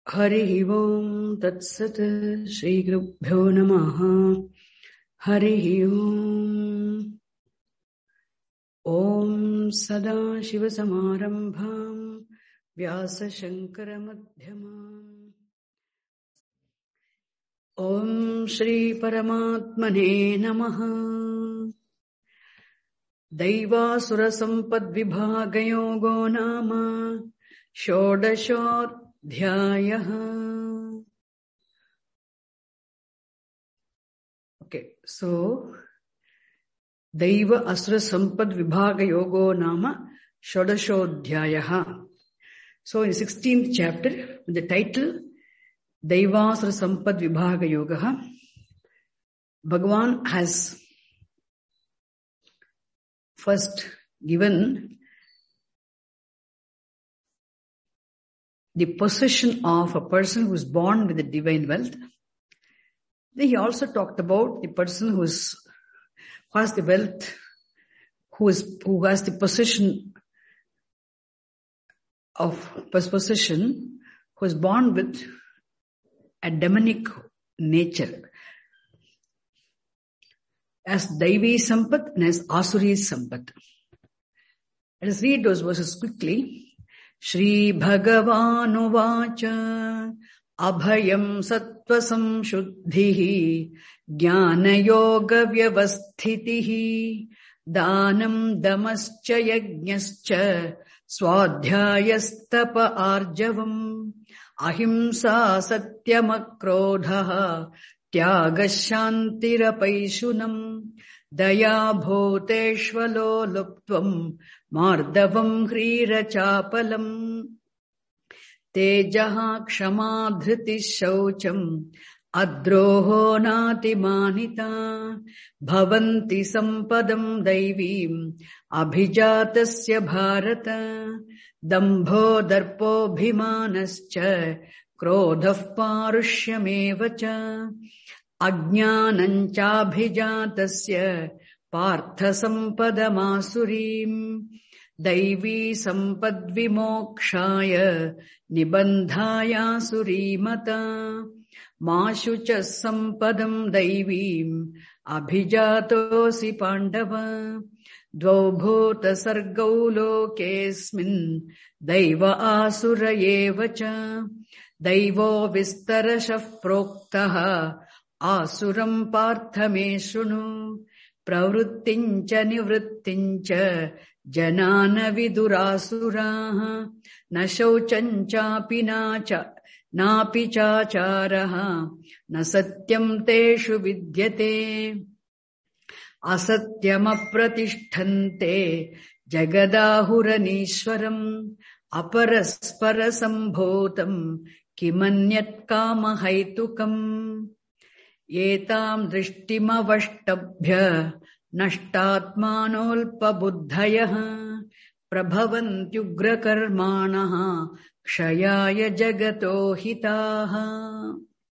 Harihi Om Tat Sat Shri Gurubhyo Namaha. Harihi Om. Om Sada Shiva Samarambham Vyasa Shankara Madhyamam. Om Shri Paramatmane Namaha. Daivasura Sampad Vibhagayogo Nama Shodashodhyayaha. Okay, so Daiva Asura Sampad Vibhaga Yogo Nama Shodashodhyayaha. So in 16th chapter, the title Daiva Asura Sampad Vibhaga Yoga, Bhagavan has first given the possession of a person who is born with the divine wealth. Then he also talked about the person who has the wealth, who has the possession, who is born with a demonic nature, as Daivi Sampat and as Asuri Sampat. Let us read those verses quickly. Shri Bhagavanu Vacha Abhayam Sattva Samshuddhihi Jnana Yoga Vyavasthitihi Danam Damascha Yajnascha Swadhyayastapa Arjavam Ahimsa Satyamakrodha Tyagashantirapaishunam Daya Bhuteshvalo Luptvam Mardavam Hrirachapalam Tejaha Kshama Dhriti Shaucham Adroho Nati Manita Bhavanti Sampadam Daivim Abhijatasya Bharata Dambho Darpo Bhimanascha Krodhav Parushyameva Ajnananchābhijatasya Partha Sampadamasurim Daivi Sampadvimokshaya Nibandhaya Surimata Mashucha Sampadam Daivim Abhijatosi Pandava Dvaubhuta Sargau Lokesmin Daiva Asura Yevacha Daivo Vistarashah Proktaha Asuram Parthame Shrunu Pravrittincha Nivrittincha Janana Vidurasuraha Nashauchanchapi Napi Chacharaha Nasatyam Teshu Vidyate Asatyam Apratishthante Jagadahuranishwaram Aparaspara Sambhotam Kimanyat Kamahaitukam Yetam Drishtimavashtabhya Nashtatmanolpabuddhayaha Prabhavantyugrakarmanaha Kshayaya Jagato Hitaha.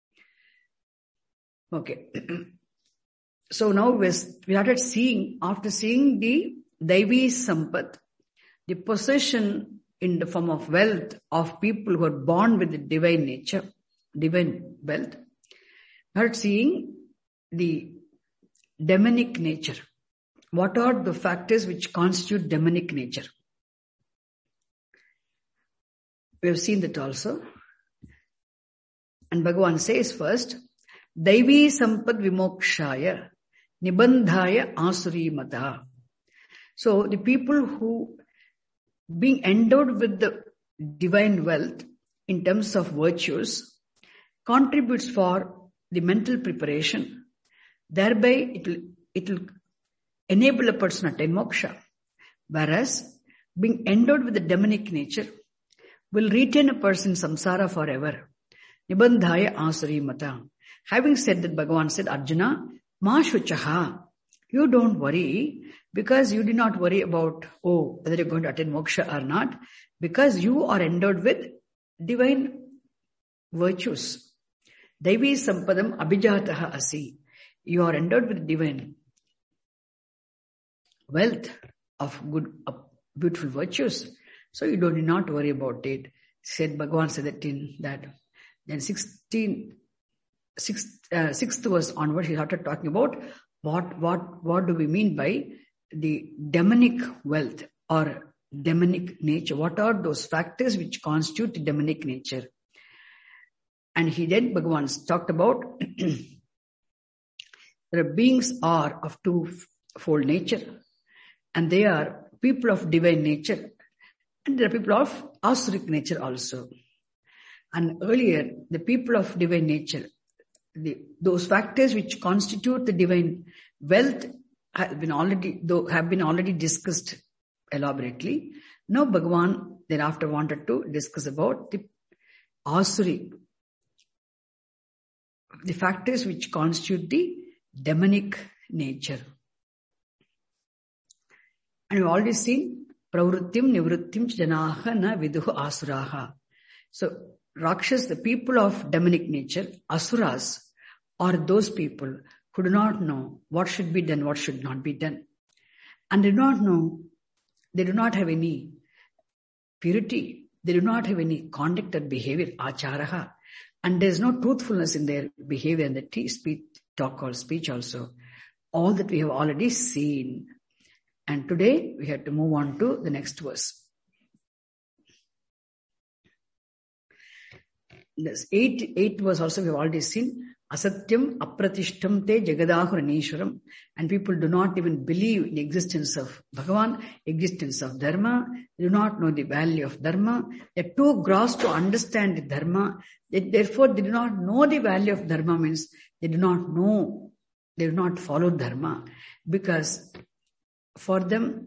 Okay. So now we started seeing, after seeing the Daivi Sampat, the possession in the form of wealth of people who are born with the divine nature, divine wealth. Not seeing the demonic nature. What are the factors which constitute demonic nature? We have seen that also. And Bhagavan says first, Daivi Sampad Vimokshaya Nibandhaya Asuri Mata. So the people who being endowed with the divine wealth in terms of virtues contributes for the mental preparation. Thereby it will enable a person to attain moksha. Whereas being endowed with the demonic nature will retain a person samsara forever. Nibandhaya Asuri Mata. Having said that, Bhagavan said, Arjuna, Ma Shuchaha, you don't worry, because you do not worry about, whether you're going to attain moksha or not, because you are endowed with divine virtues. Daivi Sampadam Abhijataha Asi. You are endowed with divine wealth of good, of beautiful virtues. So you do not worry about it. Bhagavan said that in that. Then sixth verse onwards, he started talking about what do we mean by the demonic wealth or demonic nature. What are those factors which constitute demonic nature? And he then, Bhagavan talked about the beings are of twofold nature, and they are people of divine nature, and there are people of asuric nature also. And earlier, the people of divine nature, those factors which constitute the divine wealth have been already discussed elaborately. Now Bhagavan thereafter wanted to discuss about the asuri, the factors which constitute the demonic nature. And we've already seen pravrittim nivrittim janaha na viduhu asuraha. So Rakshas, the people of demonic nature, asuras, are those people who do not know what should be done, what should not be done. And they do not have any purity. They do not have any conduct or behavior, acharaha. And there is no truthfulness in their behavior and the talk or speech also. All that we have already seen. And today we have to move on to the next verse. This 8 verse also we have already seen. Asatyam apratishtam te jagadahuranishwaram. And people do not even believe in the existence of Bhagavan, existence of Dharma. They do not know the value of Dharma. They are too gross to understand the Dharma. Therefore, they do not know the value of Dharma, means they do not follow Dharma. Because for them,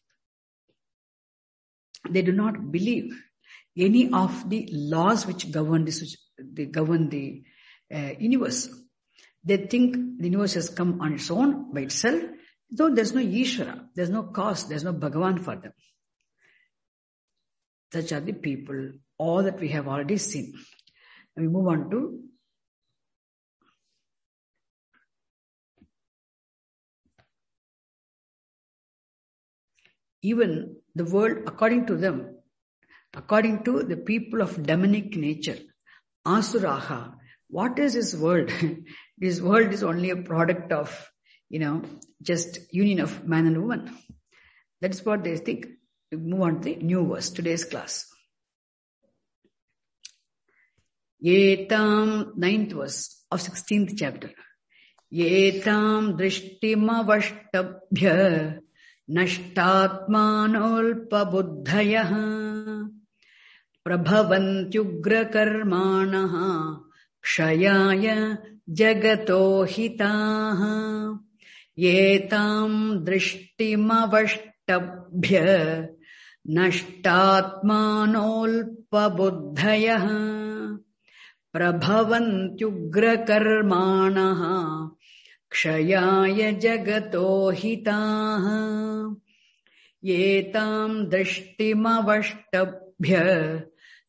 they do not believe any of the laws which govern the universe. They think the universe has come on its own, by itself, though there's no Ishvara, there's no cause, there's no Bhagavan for them. Such are the people, all that we have already seen. And we move on to even the world, according to them, according to the people of demonic nature, asuraha. What is this world? This world is only a product of, just union of man and woman. That's what they think. We move on to the new verse, today's class. Yetam, 9th verse of 16th chapter. Yetam drishtimavashtabhya nashtatmanolpabuddhayaha prabhavantyugrakarmanaha kshayaya jagato hitaha. Yetam drishtimavashtabhya nashtatmanolpabuddhayaha prabhavantyugrakarmanaha kshayaya jagato hitaha. Yetam drishtimavashtabhya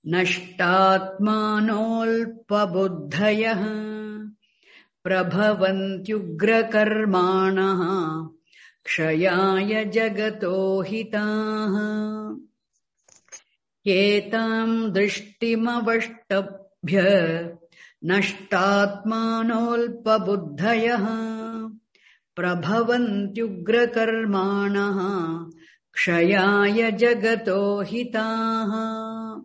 nashtatmanolpabuddhayaha prabhavantyugrakarmanaha kshayaya jagato hitaha. Yetam drishtimavashtabhya nashtatmanolpabuddhayaha prabhavantyugrakarmanaha kshayaya jagato hitaha.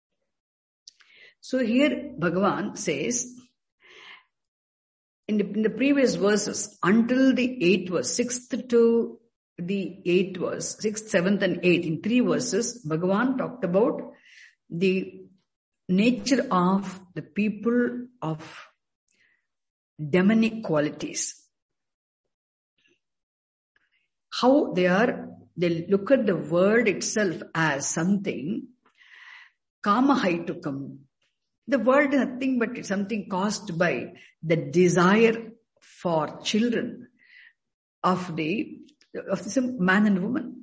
So here Bhagavan says, in the previous verses, until the 8th verse, 6th to the 8th verse, 6th, 7th and 8th, in 3 verses, Bhagavan talked about the nature of the people of demonic qualities. How they look at the world itself as something kamahaitukam. The world is nothing but something caused by the desire for children of the man and woman.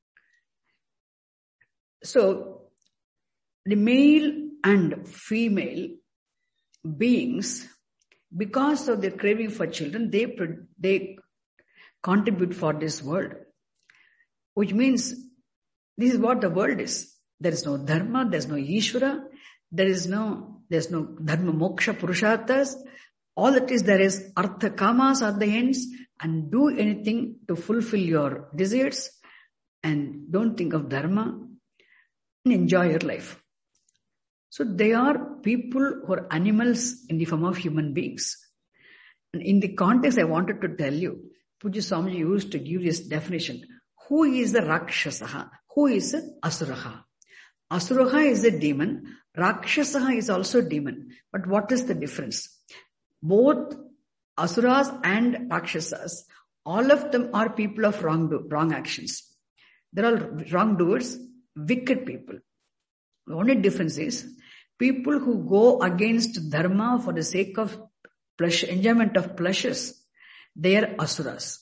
So the male and female beings, because of their craving for children, they contribute for this world, which means this is what the world is. There is no dharma, there is no Ishvara, there is no There's no dharma, moksha, purusharthas. All that is there is artha, kamas are the ends, and do anything to fulfill your desires and don't think of dharma and enjoy your life. So they are people who are animals in the form of human beings. And in the context I wanted to tell you, Pujya Swamiji used to give this definition. Who is the Rakshasaha? Who is Asuraha? Asuraha is a demon. Rakshasaha is also a demon. But what is the difference? Both Asuras and Rakshasas, all of them are people of wrong actions. They're all wrongdoers, wicked people. The only difference is people who go against dharma for the sake of enjoyment of pleasures, they are Asuras.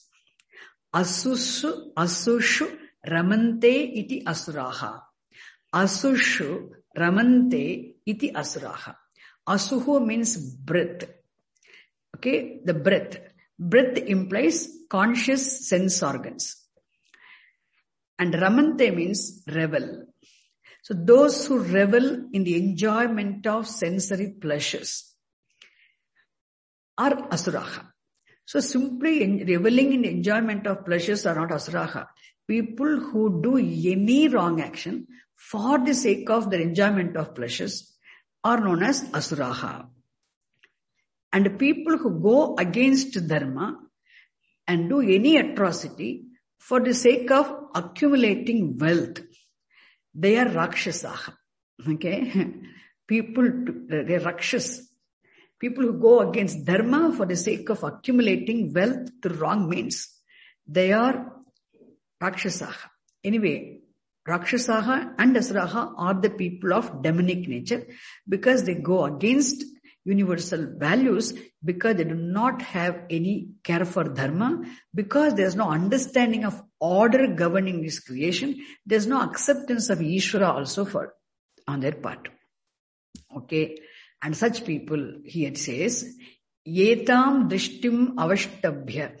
Asushu ramante iti asuraha. Asushu ramante iti asuraha. Asuhu means breath. Okay, the breath. Breath implies conscious sense organs. And ramante means revel. So those who revel in the enjoyment of sensory pleasures are asuraha. So simply reveling in the enjoyment of pleasures are not asuraha. People who do any wrong action for the sake of the enjoyment of pleasures are known as asuraha. And people who go against dharma and do any atrocity for the sake of accumulating wealth, they are rakshasaha. Okay? They're rakshas. People who go against dharma for the sake of accumulating wealth through wrong means, they are rakshasaha. Anyway, rakshasaha and asuraha are the people of demonic nature because they go against universal values, because they do not have any care for dharma, because there's no understanding of order governing this creation, there's no acceptance of Ishvara also on their part. Okay, and such people, here it says, yetam drishtim avashtabhya.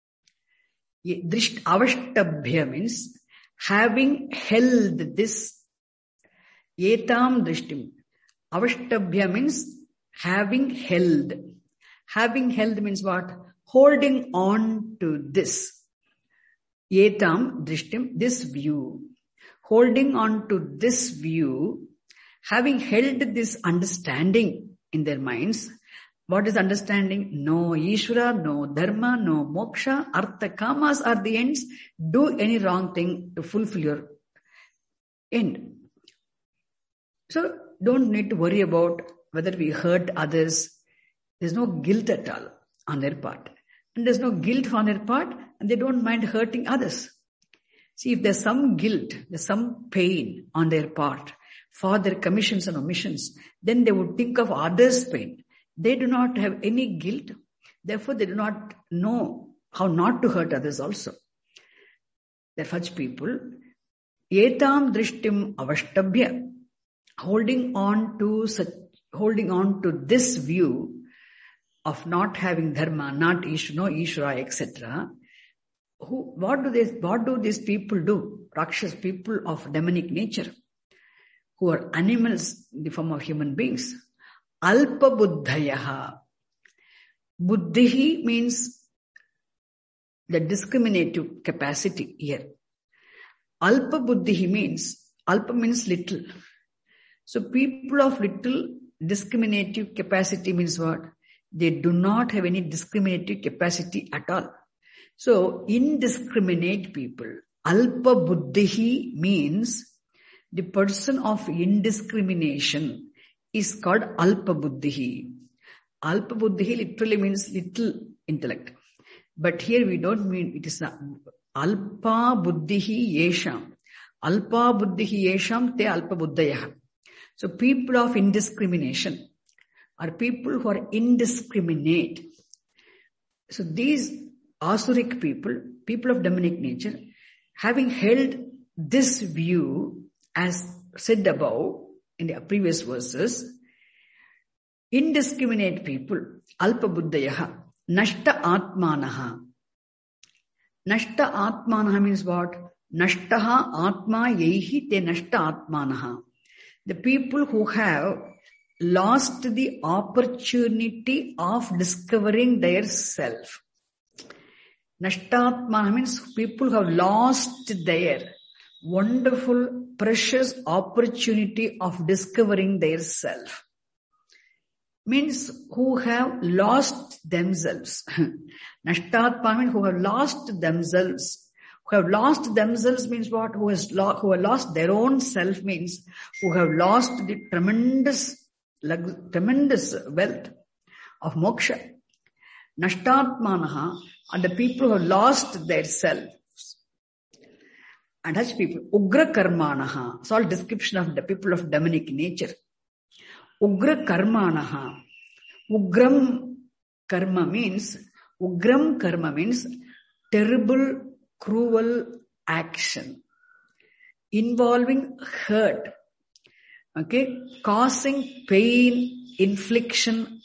Avashtabhya means having held this. Yetam drishtim. Avashtabhya means having held. Having held means what? Holding on to this. Yetam drishtim, this view. Holding on to this view, having held this understanding in their minds. What is understanding? No Ishvara, no dharma, no moksha, artha, kamas are the ends. Do any wrong thing to fulfill your end. So don't need to worry about whether we hurt others. There's no guilt at all on their part. And there's no guilt on their part, and they don't mind hurting others. See, if there's some guilt, there's some pain on their part for their commissions and omissions, then they would think of others' pain. They do not have any guilt. Therefore, they do not know how not to hurt others also. They're such people. Yetam drishtim avashtabhya. Holding on to this view of not having dharma, not no Ishvara, etc. What do these people do? Rakshas, people of demonic nature, who are animals in the form of human beings. Alpa buddhayaha. Buddhihi means the discriminative capacity here. Alpa buddhihi means, alpa means little. So people of little discriminative capacity means what? They do not have any discriminative capacity at all. So indiscriminate people. Alpa buddhihi means the person of indiscrimination is called alpa buddhihi. Alpa buddhihi literally means little intellect. But here we don't mean it is not. Alpa buddhihi yesham. Alpa buddhihi yesham te alpa buddhayaha. So people of indiscrimination are people who are indiscriminate. So these asuric people of demonic nature, having held this view as said above in the previous verses, indiscriminate people, alpa buddhayaha, nashta atmanaha. Nashta atmanaha means what? Nashtaha atma yehi te nashta atmanaha. The people who have lost the opportunity of discovering their self. Nashtatmana means people have lost their wonderful, precious opportunity of discovering their self. Means who have lost themselves. Nashtatmana means who have lost themselves. Who have lost themselves means what? Who have lost their own self means who have lost the tremendous wealth of moksha. Nashtatmanaha are the people who have lost their selves. And such people, Ugra Karmanaha, it's all description of the people of demonic nature. Ugra Karmanaha, Ugram Karma means terrible, cruel action involving hurt, okay, causing pain, inflicting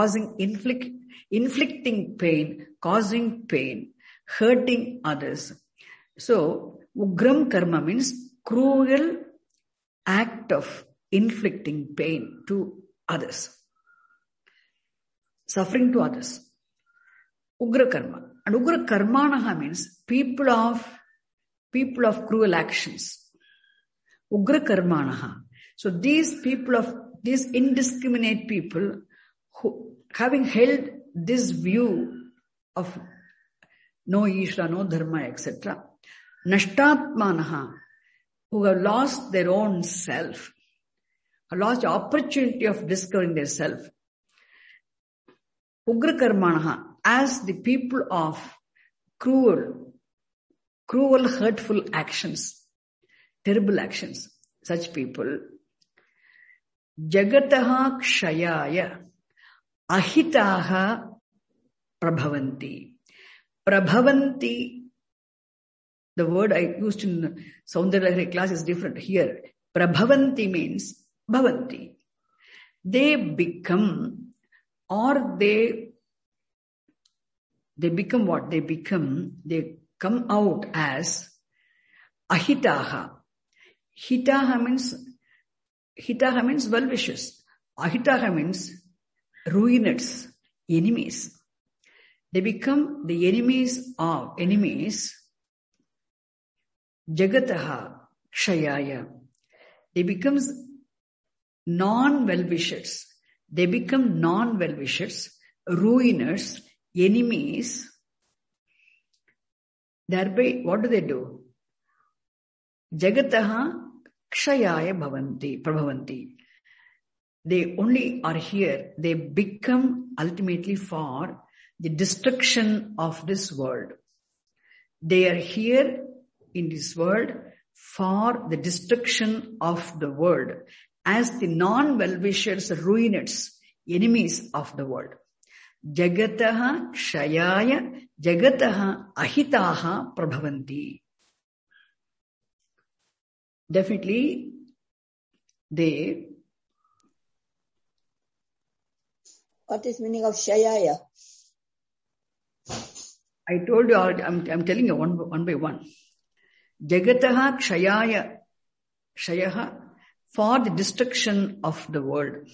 pain, causing pain, hurting others. So, Ugram Karma means cruel act of inflicting pain to others, suffering to others. Ugra Karma. And Ugra Karmanaha means people of cruel actions. Ugra Karmanaha. So these indiscriminate people who, having held this view of no Ishra, no Dharma, etc., Nashtatmanaha, who have lost their own self, have lost the opportunity of discovering their self. Ugra Karmanaha, as the people of cruel, hurtful actions, terrible actions, such people, Jagataha Kshayaya Ahitaha Prabhavanti. Prabhavanti, the word I used in Saundarya class is different here. Prabhavanti means Bhavanti. They become, or they become what? They come out as Ahitaha. Hitaha means well-wishers. Ahitaha means ruiners, enemies. They become the enemies. Jagataha Kshayaya. They become non-well-wishers. They become non-well-wishers, ruiners, enemies. Thereby, what do? Jagataha Kshayaya Prabhavanti. They only are here. They become ultimately for the destruction of this world. They are here in this world for the destruction of the world as the non-well-wishers, ruiners, enemies of the world. Jagataha Kshayaya Jagataha Ahitaha Prabhavanti. Definitely, What is meaning of Shayaya? I told you, I'm telling you one by one. Jagataha Kshayaya, Kshayaha, for the destruction of the world.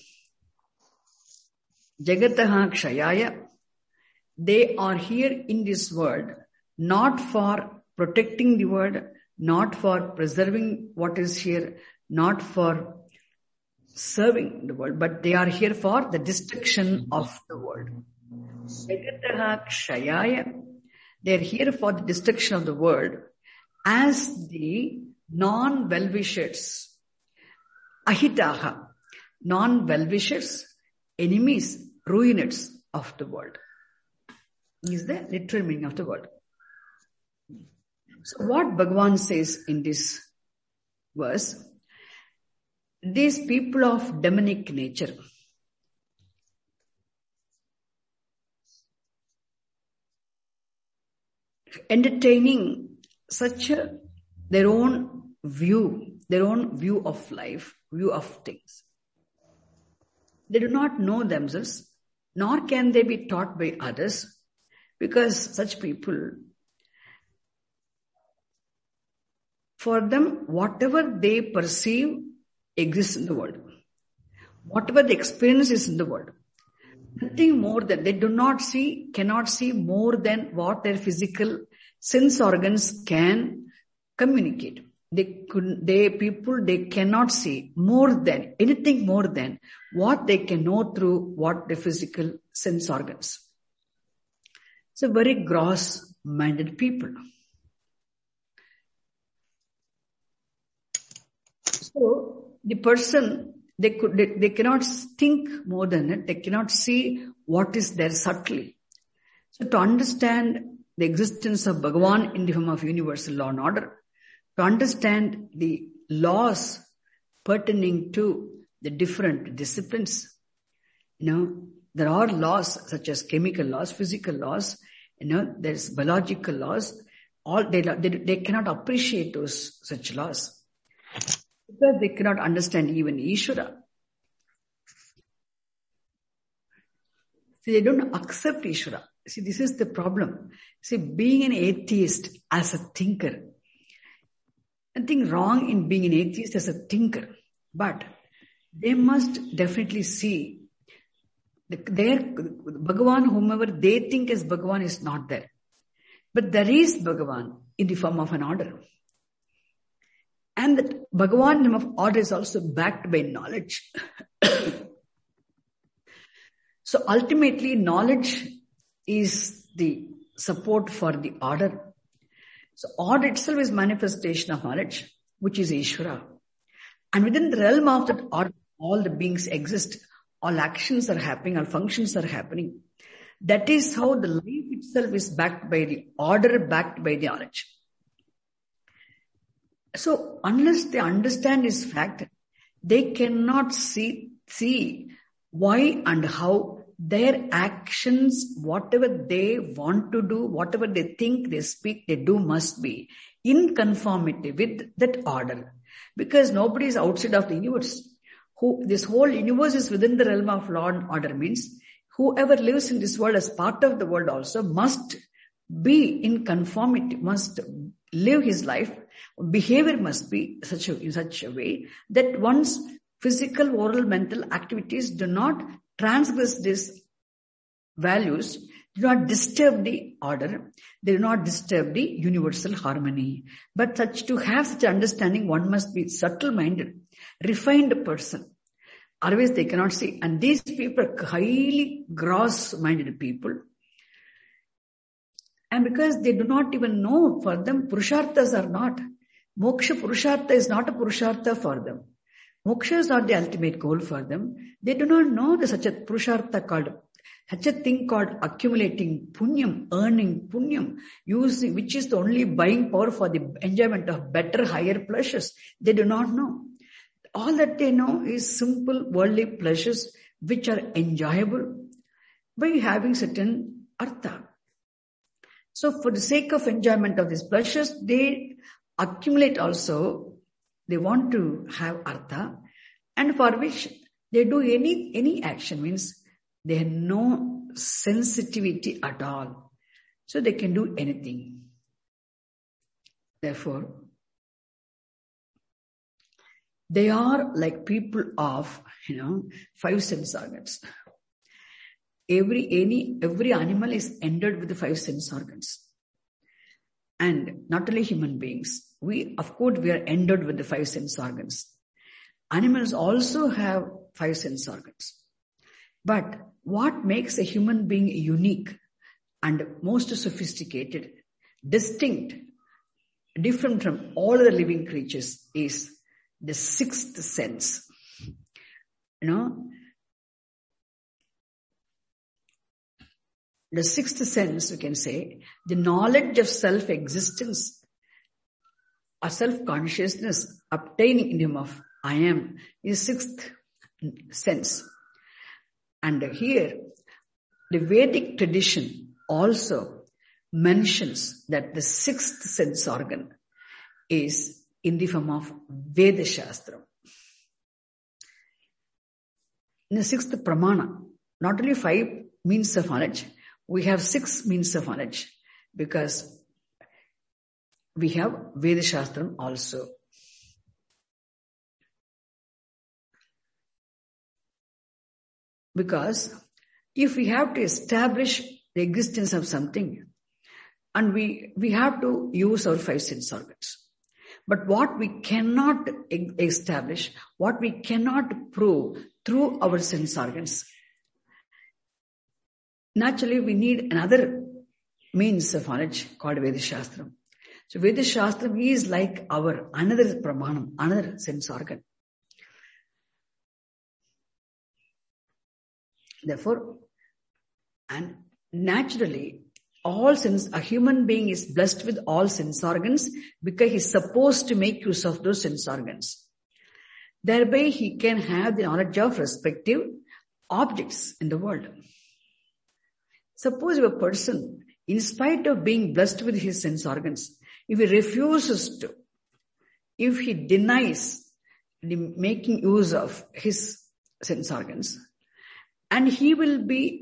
Jagataha Kshayaya, they are here in this world, not for protecting the world, not for preserving what is here, not for serving the world, but they are here for the destruction of the world. Jagataha Kshayaya, they are here for the destruction of the world as the non-well-wishers. Ahitaha, non-well-wishers, enemies, ruiners of the world. Is the literal meaning of the word. So what Bhagavan says in this verse, these people of demonic nature, entertaining such their own view of life, view of things. They do not know themselves, nor can they be taught by others, because such people, for them, whatever they perceive exists in the world. whatever the experience is in the world. Nothing more than, they cannot see more than what their physical sense organs can communicate. They cannot see anything more than what they can know through what the physical sense organs. So very gross-minded people. So the person, they cannot think more than it. They cannot see what is there subtly. So to understand the existence of Bhagavan in the form of universal law and order, to understand the laws pertaining to the different disciplines, there are laws such as chemical laws, physical laws, there's biological laws. All they cannot appreciate those such laws because they cannot understand even Ishvara. See, they don't accept Ishvara. See, this is the problem. See, being an atheist as a thinker, nothing wrong in being an atheist as a thinker, but they must definitely see their Bhagavan, whomever they think as Bhagavan, is not there. But there is Bhagavan in the form of an order. And that Bhagavan in the form of order is also backed by knowledge. So ultimately, knowledge is the support for the order. So order itself is manifestation of knowledge, which is Ishvara. And within the realm of that order, all the beings exist, all actions are happening, all functions are happening. That is how the life itself is backed by the order, backed by the knowledge. So unless they understand this fact, they cannot see why and how their actions, whatever they want to do, whatever they think, they speak, they do, must be in conformity with that order. Because nobody is outside of the universe. This whole universe is within the realm of law and order, means whoever lives in this world as part of the world also must be in conformity, must live his life. Behavior must be in such a way that one's physical, oral, mental activities do not transgress these values, do not disturb the order, they do not disturb the universal harmony. But to have such understanding, one must be subtle-minded, refined person. Otherwise they cannot see. And these people are highly gross-minded people. And because they do not even know, for them, Purusharthas are not. Moksha Purushartha is not a Purushartha for them. Moksha is not the ultimate goal for them. They do not know such a Purushartha such a thing called accumulating punyam, earning punyam, using, which is the only buying power for the enjoyment of better, higher pleasures. They do not know. All that they know is simple worldly pleasures which are enjoyable by having certain artha. So for the sake of enjoyment of these pleasures, they accumulate also. They want to have artha, and for which they do any action, means they have no sensitivity at all. So they can do anything. Therefore, they are like people of, five sense organs. Every animal is endowed with the five sense organs. And not only human beings. We are endowed with the five sense organs. Animals also have five sense organs. But what makes a human being unique and most sophisticated, distinct, different from all other living creatures is the sixth sense. The sixth sense, we can say, the knowledge of self-existence or self-consciousness obtaining in him of I am is sixth sense. And here, the Vedic tradition also mentions that the sixth sense organ is in the form of Veda Shastra. In the sixth pramana, not only five means of knowledge, we have six means of knowledge because we have Veda Shastra also. Because if we have to establish the existence of something, and we have to use our 5 sense organs. But what we cannot establish, what we cannot prove through our sense organs, naturally we need another means of knowledge called Veda Shastram. So Veda Shastram is like our another pramanam, another sense organ. Therefore, and naturally, a human being is blessed with all sense organs because he's supposed to make use of those sense organs. Thereby, he can have the knowledge of respective objects in the world. Suppose if a person, in spite of being blessed with his sense organs, if he refuses to, if he denies making use of his sense organs, and he will be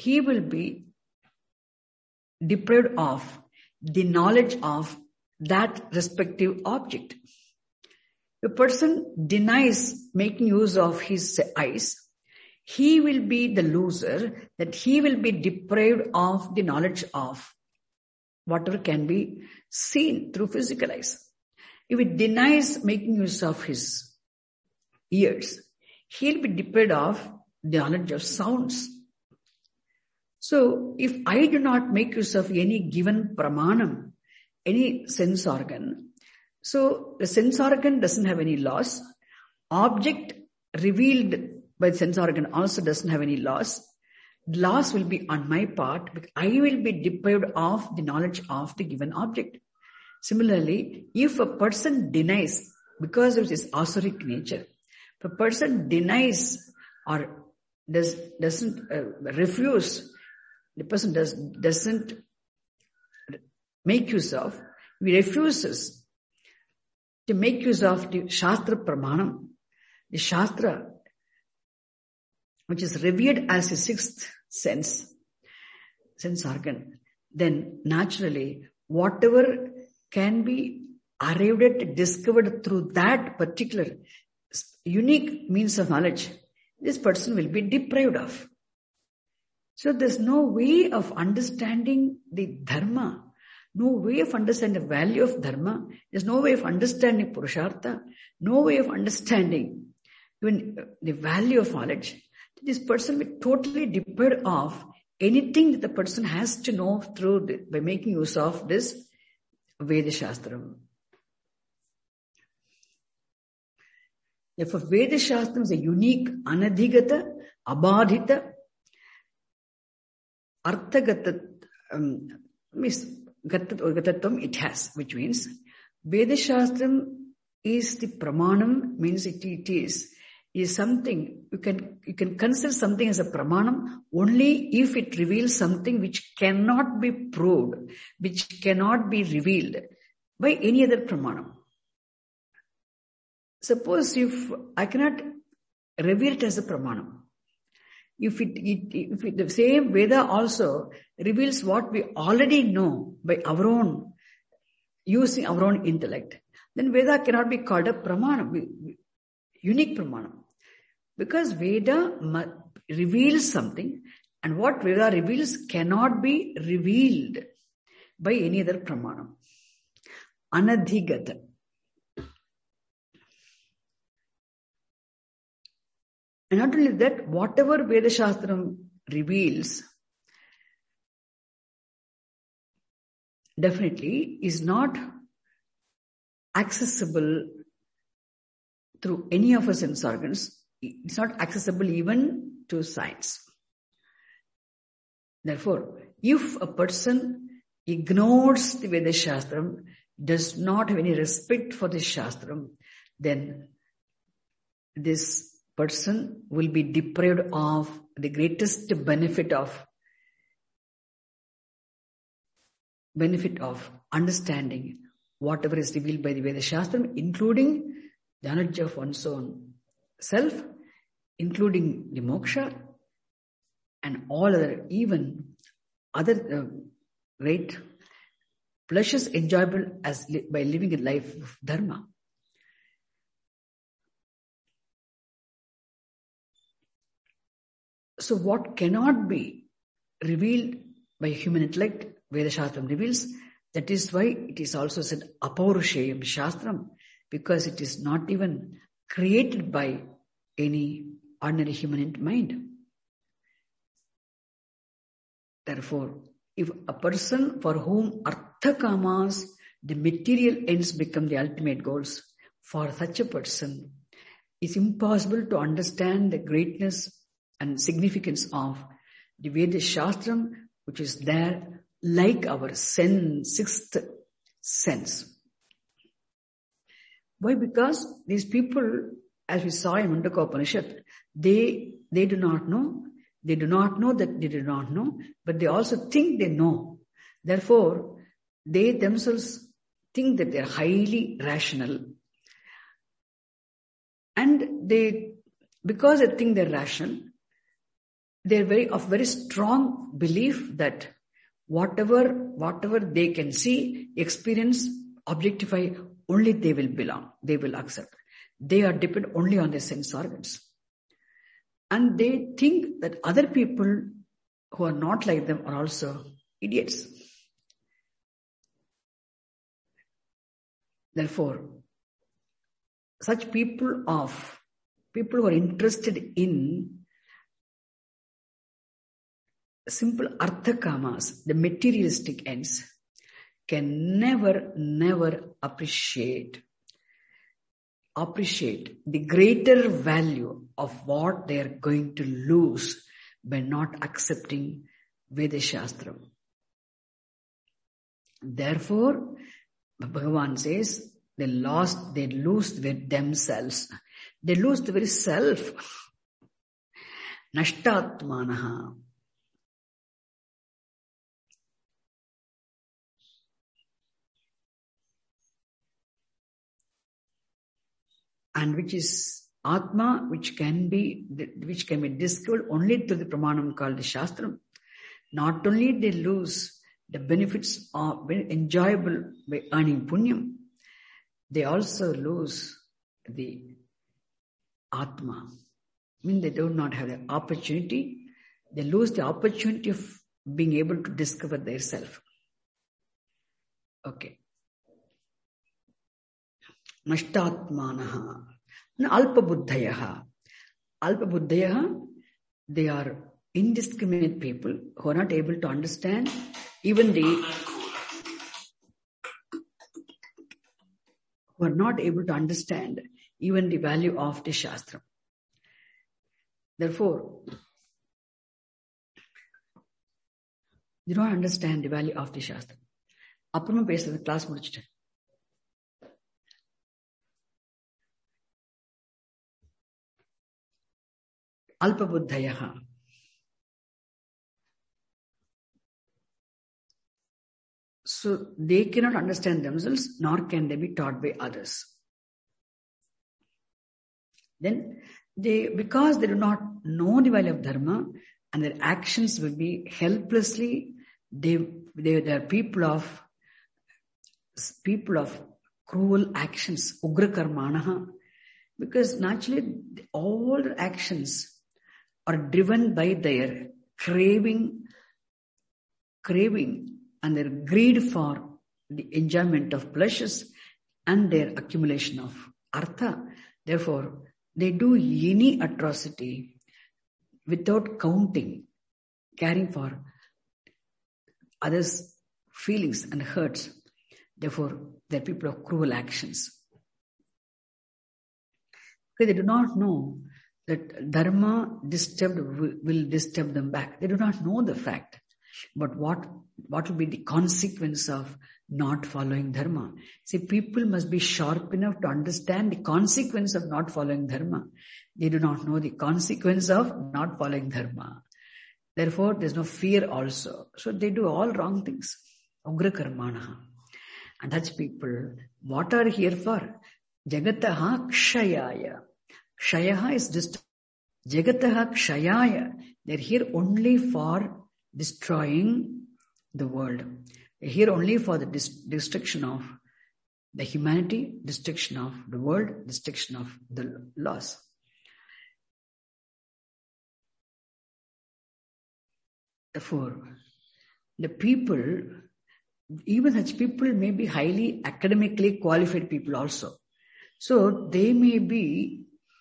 deprived of the knowledge of that respective object. A person denies making use of his eyes, he will be the loser, that he will be deprived of the knowledge of whatever can be seen through physical eyes. If he denies making use of his ears, he'll be deprived of the knowledge of sounds. So, if I do not make use of any given pramanam, any sense organ, so the sense organ doesn't have any loss. Object revealed by the sense organ also doesn't have any loss. Loss will be on my part because I will be deprived of the knowledge of the given object. Similarly, if a person denies, because of his asuric nature, if a person denies or doesn't refuse, the person doesn't make use of, he refuses to make use of the Shastra Pramanam, the Shastra, which is revered as a 6th sense organ, then naturally whatever can be arrived at, discovered through that particular unique means of knowledge, this person will be deprived of. So there's no way of understanding the dharma, no way of understanding the value of dharma, there's no way of understanding purushartha, no way of understanding even the value of knowledge. This person will be totally deprived of anything that the person has to know by making use of this Veda Shastram. Therefore, Veda Shastram is a unique, anadhigata, abadhita, arthagata, gatatvam it has, which means Veda Shastram is the pramanam, means it is something, you can consider something as a pramanam only if it reveals something which cannot be proved, which cannot be revealed by any other pramanam. Suppose if I cannot revere it as a pramanam, if the same Veda also reveals what we already know by our own, using our own intellect, then Veda cannot be called a pramanam, unique pramanam. Because Veda reveals something, and what Veda reveals cannot be revealed by any other pramanam. Anadhigata. And not only that, whatever Veda Shastram reveals definitely is not accessible through any of our sense organs. It's not accessible even to science. Therefore, if a person ignores the Veda Shastram, does not have any respect for the Shastram, then this person will be deprived of the greatest benefit of understanding whatever is revealed by the Veda Shastram, including the knowledge of one's own self, including the moksha and all other, even other great pleasures enjoyable by living a life of dharma. So what cannot be revealed by human intellect, Veda Shastram reveals. That is why it is also said Apaurusheyam Shastram, because it is not even created by any ordinary human mind. Therefore, if a person for whom artha kamas, the material ends become the ultimate goals, for such a person, it's impossible to understand the greatness and significance of the Veda Shastram, which is there like our sixth sense. Why? Because these people, as we saw in Mundaka Upanishad, they do not know. They do not know that they do not know, but they also think they know. Therefore, they themselves think that they are highly rational. And because they think they're rational, they're of very strong belief that whatever they can see, experience, objectify, only they will belong, they will accept. They are dependent only on their sense organs. And they think that other people who are not like them are also idiots. Therefore, such people who are interested in simple artha kamas, the materialistic ends, can never appreciate the greater value of what they are going to lose by not accepting Veda Shastram. Therefore, Bhagavan says they lose themselves. They lose the very self. Nashtatmanaha. And which is Atma, which can be discovered only through the Pramanam called the Shastram. Not only they lose the benefits of enjoyable by earning punyam, they also lose the Atma. I mean, they do not have the opportunity. They lose the opportunity of being able to discover their self. Okay. Nashtatmanaha. Alpabuddhayaha. Alpabuddhayaha, they are indiscriminate people who are not able to understand even the value of the Shastra. Therefore, they don't understand the value of the Shastra. Apurma பேசுறது class முடிச்சிட்டு. Alpabuddhayaha. So they cannot understand themselves, nor can they be taught by others. Then because they do not know the value of dharma, and their actions will be helplessly, they are people of cruel actions, ugra karmanaha, because naturally all their actions are driven by their craving and their greed for the enjoyment of pleasures and their accumulation of artha. Therefore, they do any atrocity without caring for others' feelings and hurts. Therefore, they are people of cruel actions. Because they do not know that dharma will disturb them back. They do not know the fact. But what will be the consequence of not following dharma? See, people must be sharp enough to understand the consequence of not following dharma. They do not know the consequence of not following dharma. Therefore, there is no fear also. So they do all wrong things. Ugra karmanaha. And such people, what are here for? Jagataha kshayaya. Kshayaha is just Jagataha kshayaya. They're here only for destroying the world. They're here only for the destruction of the humanity, destruction of the world, destruction of the laws. Therefore, the people, even such people may be highly academically qualified people also. So they may be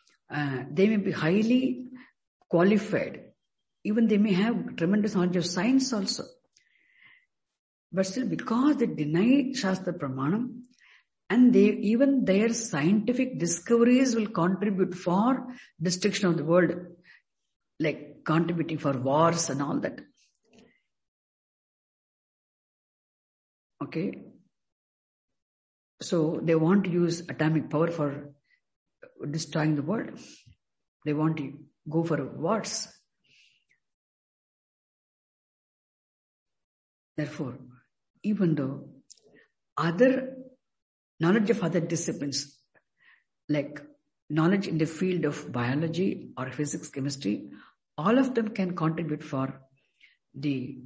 highly qualified. Even they may have tremendous knowledge of science also. But still, because they deny Shastra Pramanam, and their scientific discoveries will contribute for destruction of the world, like contributing for wars and all that. Okay. So they want to use atomic power for destroying the world. They want to go for wars. Therefore, even though knowledge of other disciplines, like knowledge in the field of biology or physics, chemistry, all of them can contribute for the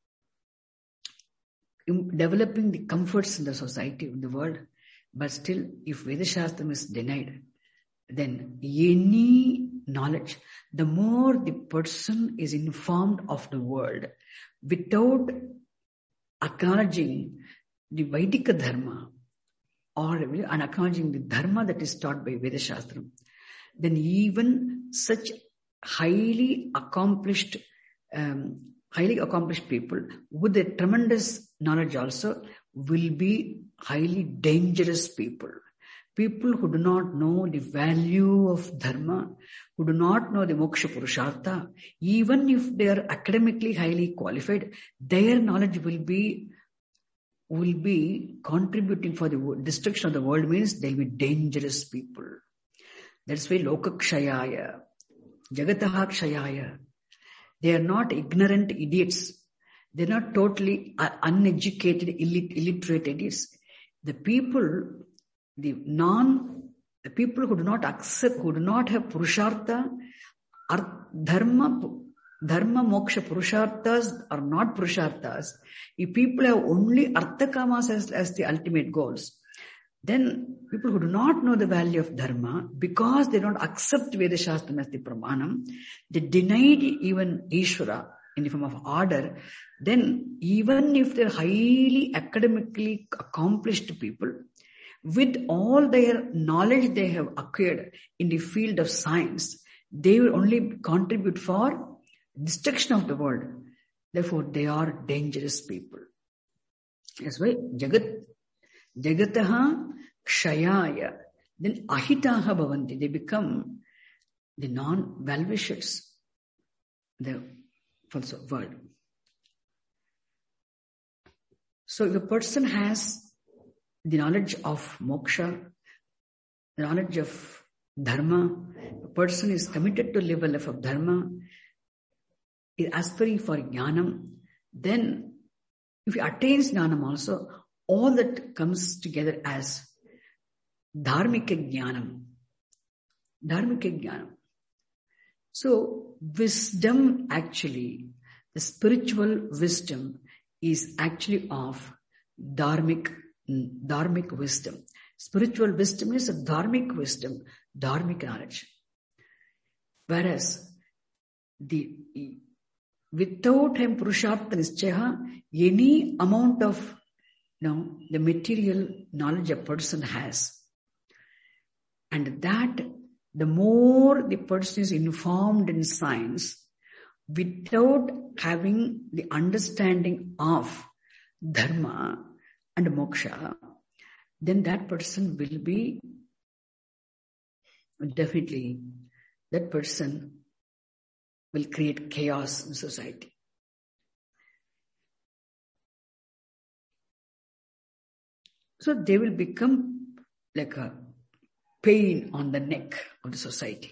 developing the comforts in the society, in the world. But still, if Veda Shastram is denied, then any knowledge, the more the person is informed of the world without acknowledging the Vaidika Dharma or acknowledging the Dharma that is taught by Veda Shastram, then even such highly accomplished people with a tremendous knowledge also will be highly dangerous people. People who do not know the value of Dharma, who do not know the Moksha Purushartha, even if they are academically highly qualified, their knowledge will be contributing for the destruction of the world, means they'll be dangerous people. That's why Lokakshayaya, Jagataha Kshayaya. They are not ignorant idiots. They're not totally uneducated, illiterate idiots. The people who do not accept, who do not have Purushartha, Dharma, Moksha, Purusharthas are not Purusharthas. If people have only Arthakamas as the ultimate goals, then people who do not know the value of Dharma, because they don't accept Veda Shastram as the Pramanam, they denied even Ishvara in the form of order, then even if they're highly academically accomplished people, with all their knowledge they have acquired in the field of science, they will only contribute for destruction of the world. Therefore, they are dangerous people. That's why Jagataha Kshayaya, then Ahitaha Bhavanti, they become the non-well-wishers, the world. So if a person has the knowledge of moksha, the knowledge of dharma, a person is committed to live a life of dharma, is aspiring for jnanam, then if he attains jnanam also, all that comes together as dharmika jnanam. Dharmika jnanam. So wisdom actually, the spiritual wisdom is actually of dharmic wisdom. Spiritual wisdom is a dharmic wisdom, dharmic knowledge. Whereas without him Purushartha Nischaya, any amount of the material knowledge a person has, and that the more the person is informed in science, without having the understanding of dharma and moksha, then that person will be definitely, that person will create chaos in society. So they will become like a pain on the neck of the society.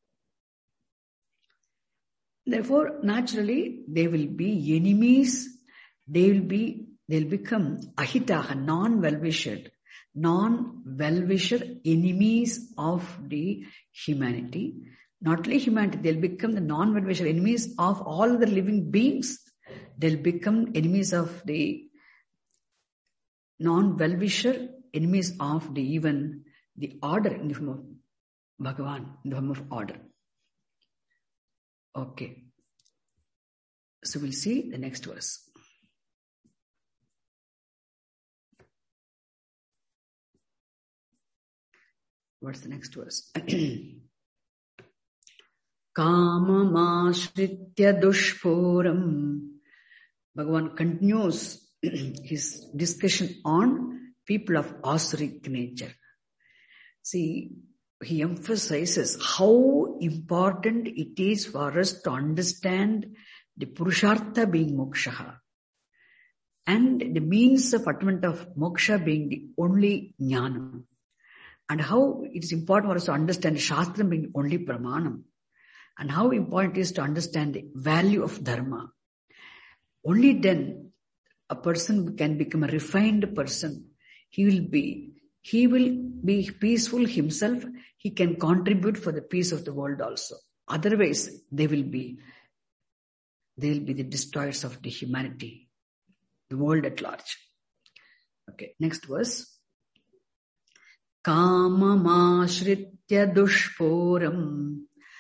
Therefore, naturally, they will be enemies. They'll become ahitaha, non-well-wisher enemies of the humanity. Not only humanity, they'll become the non-well-wisher enemies of all the living beings. They'll become enemies of the non-well-wisher, enemies of even the order in the form of Bhagavan, in the form of order. Okay. So we'll see the next verse. What's the next verse? Kamamashritya dushpuram. Bhagavan continues his discussion on people of asuric nature. See, he emphasizes how important it is for us to understand the Purushartha being moksha and the means of attainment of moksha being the only jnanam, and how it is important for us to understand the Shastra being the only pramanam, and how important it is to understand the value of dharma. Only then a person can become a refined person. He will be peaceful himself. He can contribute for the peace of the world also. Otherwise, they will be the destroyers of the humanity, the world at large. Okay, next verse. Kamamashritya dushpuram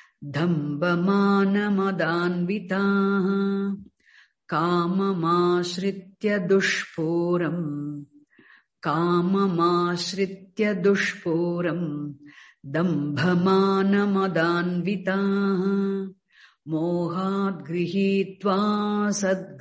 dhambamanamadhanvitaha. Kamamashritya dushpuram dambhamanamadhanvitaha. Mohat grihitva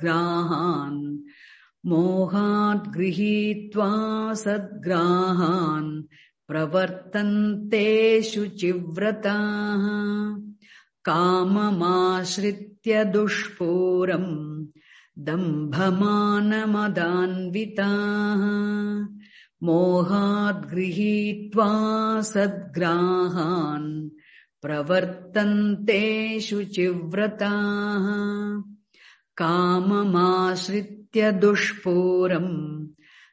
sadgrahan pravartante shuchivrataha. Kamamashritya dushpuram dambhamanamadhanvitaha. Mohat grihitva sadgrahan pravartante shuchivrataha. Kamamashritya dushpuram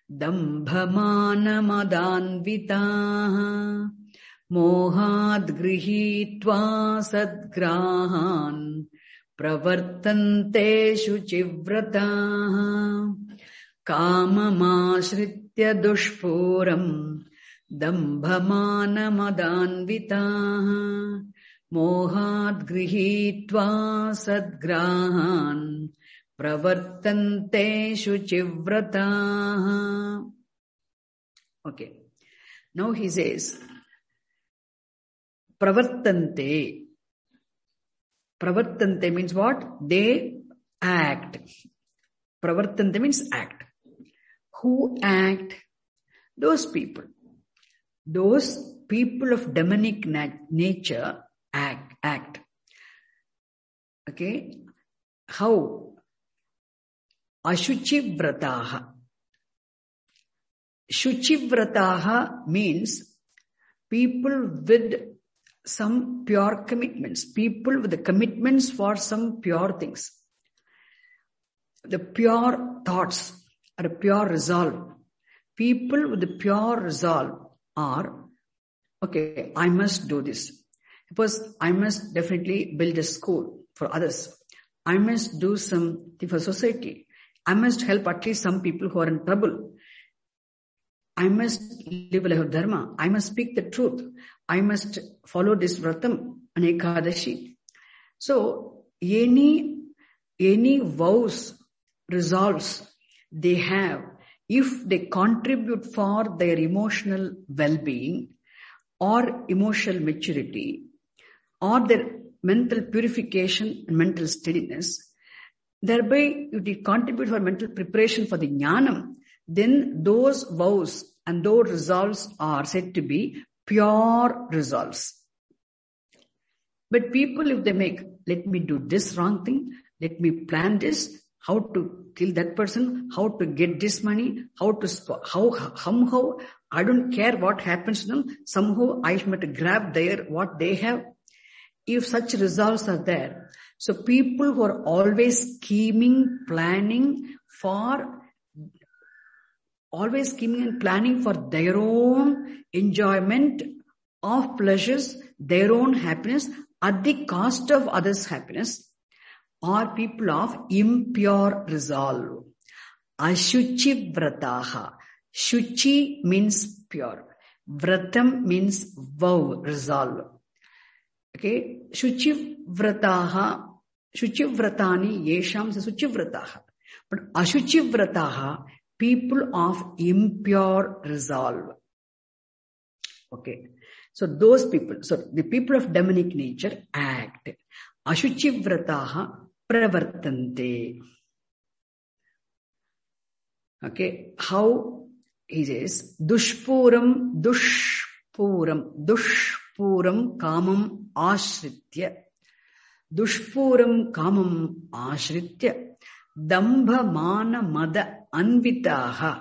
dambhamanamadhanvitaha. Mohat grihitva sadgrahan pravartante shuchivrataha. Kamamashritya dushpuram dambhamanamadhanvitaha. Mohat grihitva sadgrahan pravartante shuchivrataha. Okay. Now he says, pravartante. Pravartante means what? They act. Pravartante means act. Who act? Those people. Those people of demonic nature act. Okay. How? Ashuchivrataha. Shuchivrataha means people with some pure commitments. People with the commitments for some pure things. The pure thoughts or a pure resolve. People with the pure resolve are, okay, I must do this. Because I must definitely build a school for others. I must do something for society. I must help at least some people who are in trouble. I must live a life of dharma. I must speak the truth. I must follow this vratam and ekadashi. So, any vows, resolves they have, if they contribute for their emotional well-being or emotional maturity or their mental purification and mental steadiness, thereby if they contribute for mental preparation for the jnanam, then those vows and those resolves are said to be pure resolves. But people, if they make, let me do this wrong thing, let me plan this, how to kill that person, how to get this money, somehow, I don't care what happens to them, somehow I might grab what they have. If such resolves are there, so people who are always scheming, planning for their own enjoyment of pleasures, their own happiness at the cost of others' happiness, are people of impure resolve. Ashuchi vrataha. Shuchi means pure. Vratam means vow, resolve. Okay. Shuchi vrataha. Shuchivratani yesham suchivrataha. But ashuchivrataha, people of impure resolve. Okay. So those people, so the people of demonic nature act. Ashuchivrataha pravartante. Okay. How he says, dushpuram kamam ashritya. Dushpuram kamam ashritya. Dambha mana mada anvitaha.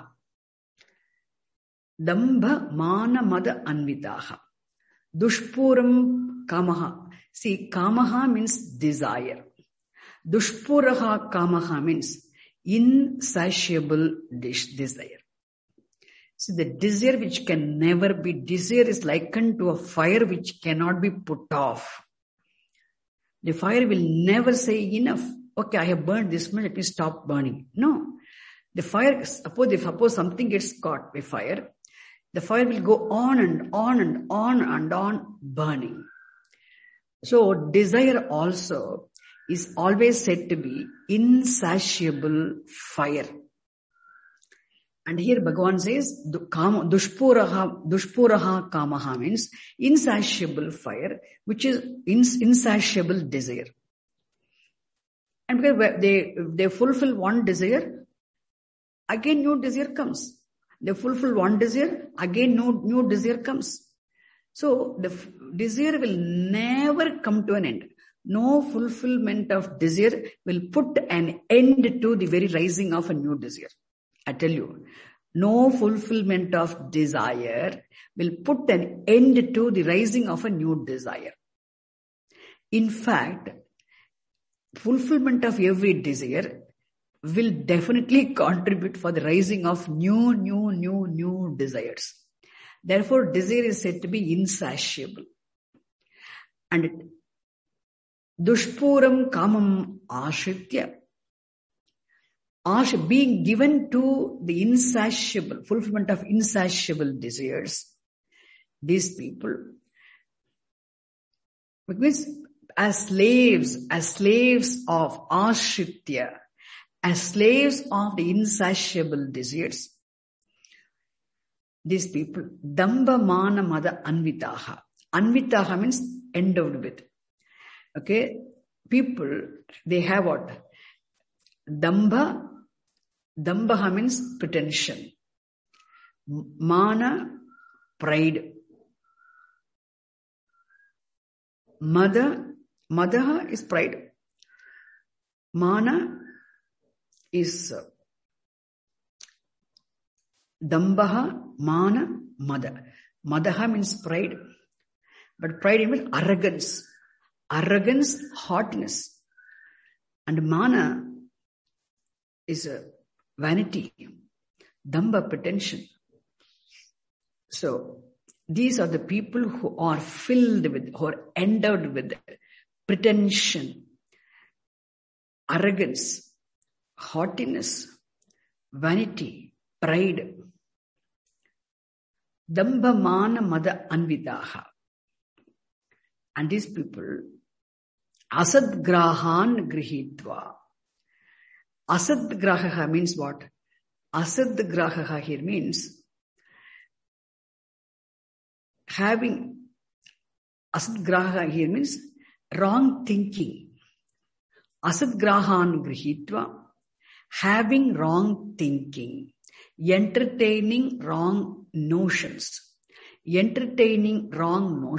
Dambha mana mada anvitaha. Dushpuram kamaha. See, kamaha means desire. Dushpuraha kamaha means insatiable desire. So the desire which can never be, desire is likened to a fire which cannot be put off. The fire will never say enough. Okay, I have burned this much, let me stop burning. No. The fire, suppose something gets caught by fire, the fire will go on and on and on and on burning. So desire also is always said to be insatiable fire. And here Bhagavan says, dushpuraha kamaha means insatiable fire, which is insatiable desire. And because they fulfill one desire, again new desire comes. They fulfill one desire, again new desire comes. So the desire will never come to an end. No fulfillment of desire will put an end to the very rising of a new desire. I tell you, no fulfillment of desire will put an end to the rising of a new desire. In fact, fulfillment of every desire will definitely contribute for the rising of new desires. Therefore, desire is said to be insatiable. And dushpuram kamam ashritya, being given to the insatiable, fulfillment of insatiable desires, these people, because as slaves of ashritya, as slaves of the insatiable desires, these people, damba mana mada anvitaha. Anvitaha means endowed with. Okay, people, they have what? Dambaha means pretension. Mana, pride. Madaha is pride. Mana is Dambaha, Mana, Mada. Madaha means pride. But pride means arrogance. Arrogance, haughtiness. And Mana is vanity. Damba, pretension. So, these are the people who are filled with, who are endowed with pretension, arrogance, haughtiness, vanity, pride. Damba mana mada anvidaha. And these people, asadgrahan grihitva. Asadgraha means what? Asadgraha here means having, asadgraha here means wrong thinking. Asadgrahan grihitva, having wrong thinking, entertaining wrong notions, entertaining wrong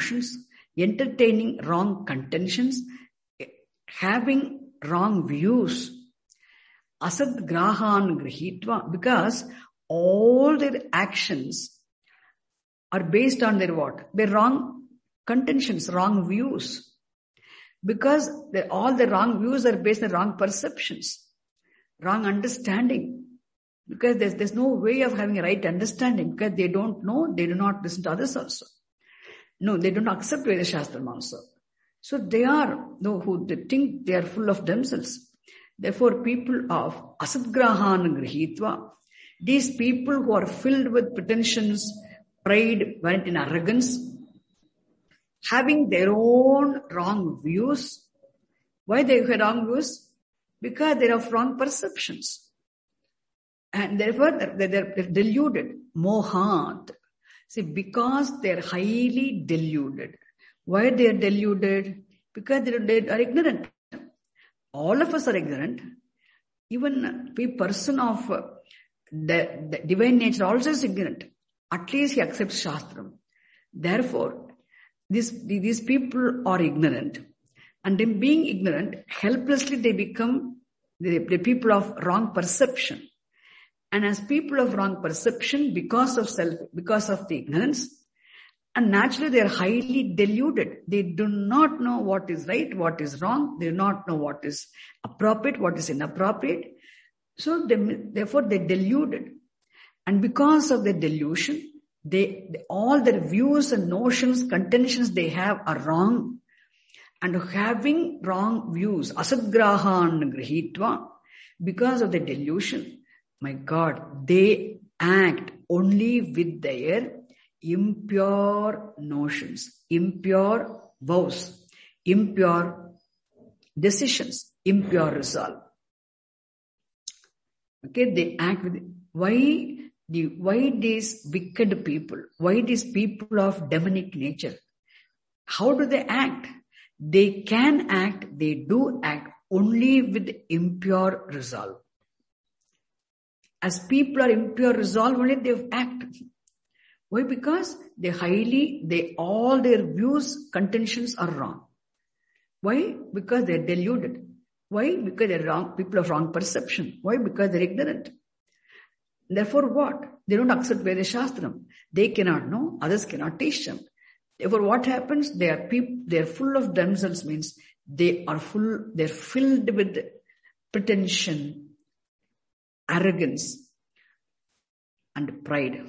contentions, having wrong views. Asadgrahan grihitva, because all their actions are based on their what? Their wrong contentions, wrong views. Because all the wrong views are based on wrong perceptions, wrong understanding. Because there's no way of having a right understanding, because they don't know, they do not listen to others also. No, they don't accept Veda Shastram also. So they are, who they think they are full of themselves. Therefore, people of asadgrahan grihitva, these people who are filled with pretensions, pride, vanity and arrogance, having their own wrong views, Why they have wrong views? Because they have wrong perceptions. And therefore they're deluded. Mohat. See, because they're highly deluded. Why they are deluded? Because they are ignorant. All of us are ignorant. Even a person of the divine nature also is ignorant. At least he accepts Shastram. Therefore, these people are ignorant. And in being ignorant, helplessly they become the people of wrong perception. And as people of wrong perception, because of the ignorance, and naturally they are highly deluded. They do not know what is right, what is wrong. They do not know what is appropriate, what is inappropriate. So therefore they're deluded. And because of the delusion, all their views and notions, contentions they have are wrong. And having wrong views, asadgrahan grihitva, because of the delusion, my God, they act only with their impure notions, impure vows, impure decisions, impure resolve. Okay, they act with why these wicked people, why these people of demonic nature, how do they act? They can act, they do act only with impure resolve. As people are impure resolve, only they act. Why? Because all their views, contentions are wrong. Why? Because they're deluded. Why? Because they're wrong, people of wrong perception. Why? Because they're ignorant. Therefore what? They don't accept Veda Shastram. They cannot know, others cannot teach them. Therefore what happens? They are full of themselves, means they're filled with pretension, arrogance, and pride.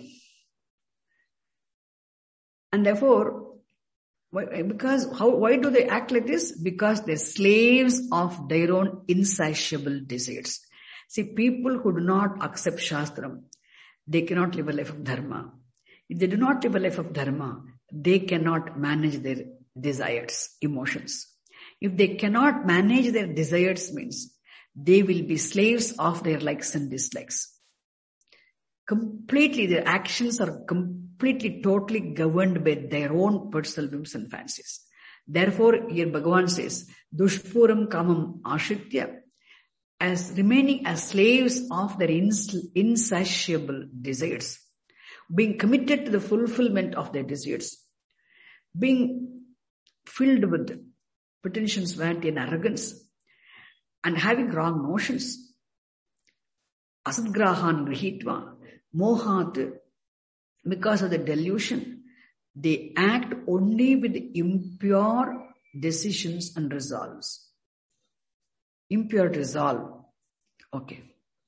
And therefore, why do they act like this? Because they're slaves of their own insatiable desires. See, people who do not accept Shastram, they cannot live a life of dharma. If they do not live a life of dharma, they cannot manage their desires, emotions. If they cannot manage their desires, means they will be slaves of their likes and dislikes. Completely, their actions are completely, totally governed by their own personal whims and fancies. Therefore, here Bhagavan says, Dushpuram kamam ashritya, as remaining as slaves of their insatiable desires, being committed to the fulfillment of their desires, being filled with pretensions, vanity and arrogance, and having wrong notions, asadgrahan grihitva, mohat, because of the delusion, they act only with impure decisions and resolves. Impure resolve. Okay.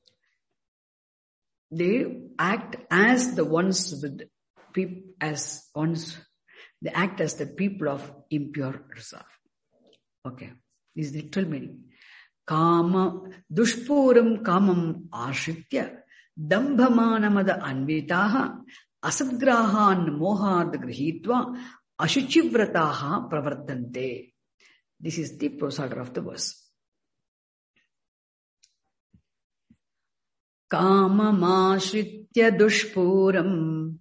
They act as the ones with people, they act as the people of impure resolve. Okay. This is the literal meaning. Kama, dushpuram kamam ashritya, dambhamanamada anvitaha, asadgrahan mohad grihitva, ashuchivrataha pravardante. This is the prose order of the verse. Kamamashritya dushpuram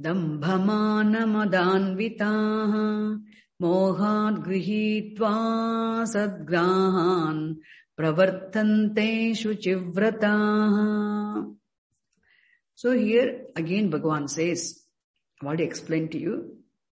dambhamanamadhanvitaha mohad grihitva sadgrahan pravartante shuchivrataha. So here again Bhagavan says, I've already explained to you,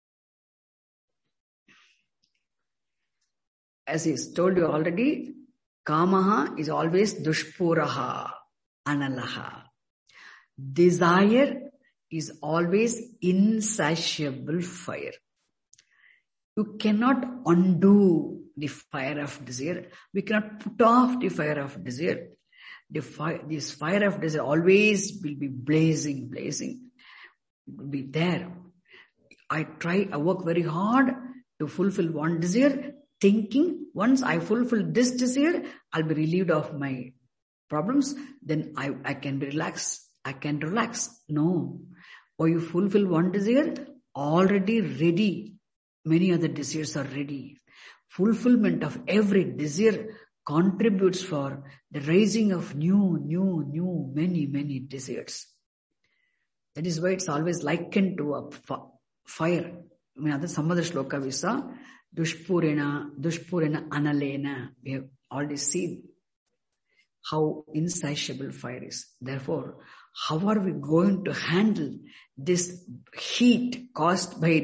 as he's told you already, kamaha is always dushpuraha, analaha. Desire is always insatiable fire. You cannot undo the fire of desire. We cannot put off the fire of desire. This fire of desire always will be blazing, will be there. I work very hard to fulfill one desire, thinking once I fulfill this desire, I'll be relieved of my problems, then I can be relaxed. I can relax. No. Or you fulfill one desire, already ready. Many other desires are ready. fulfillment of every desire contributes for the raising of new, many desires. That is why it's always likened to a fire. I mean, that's some other shloka we saw. Dushpurena analena. We have already seen how insatiable fire is. Therefore, how are we going to handle this heat caused by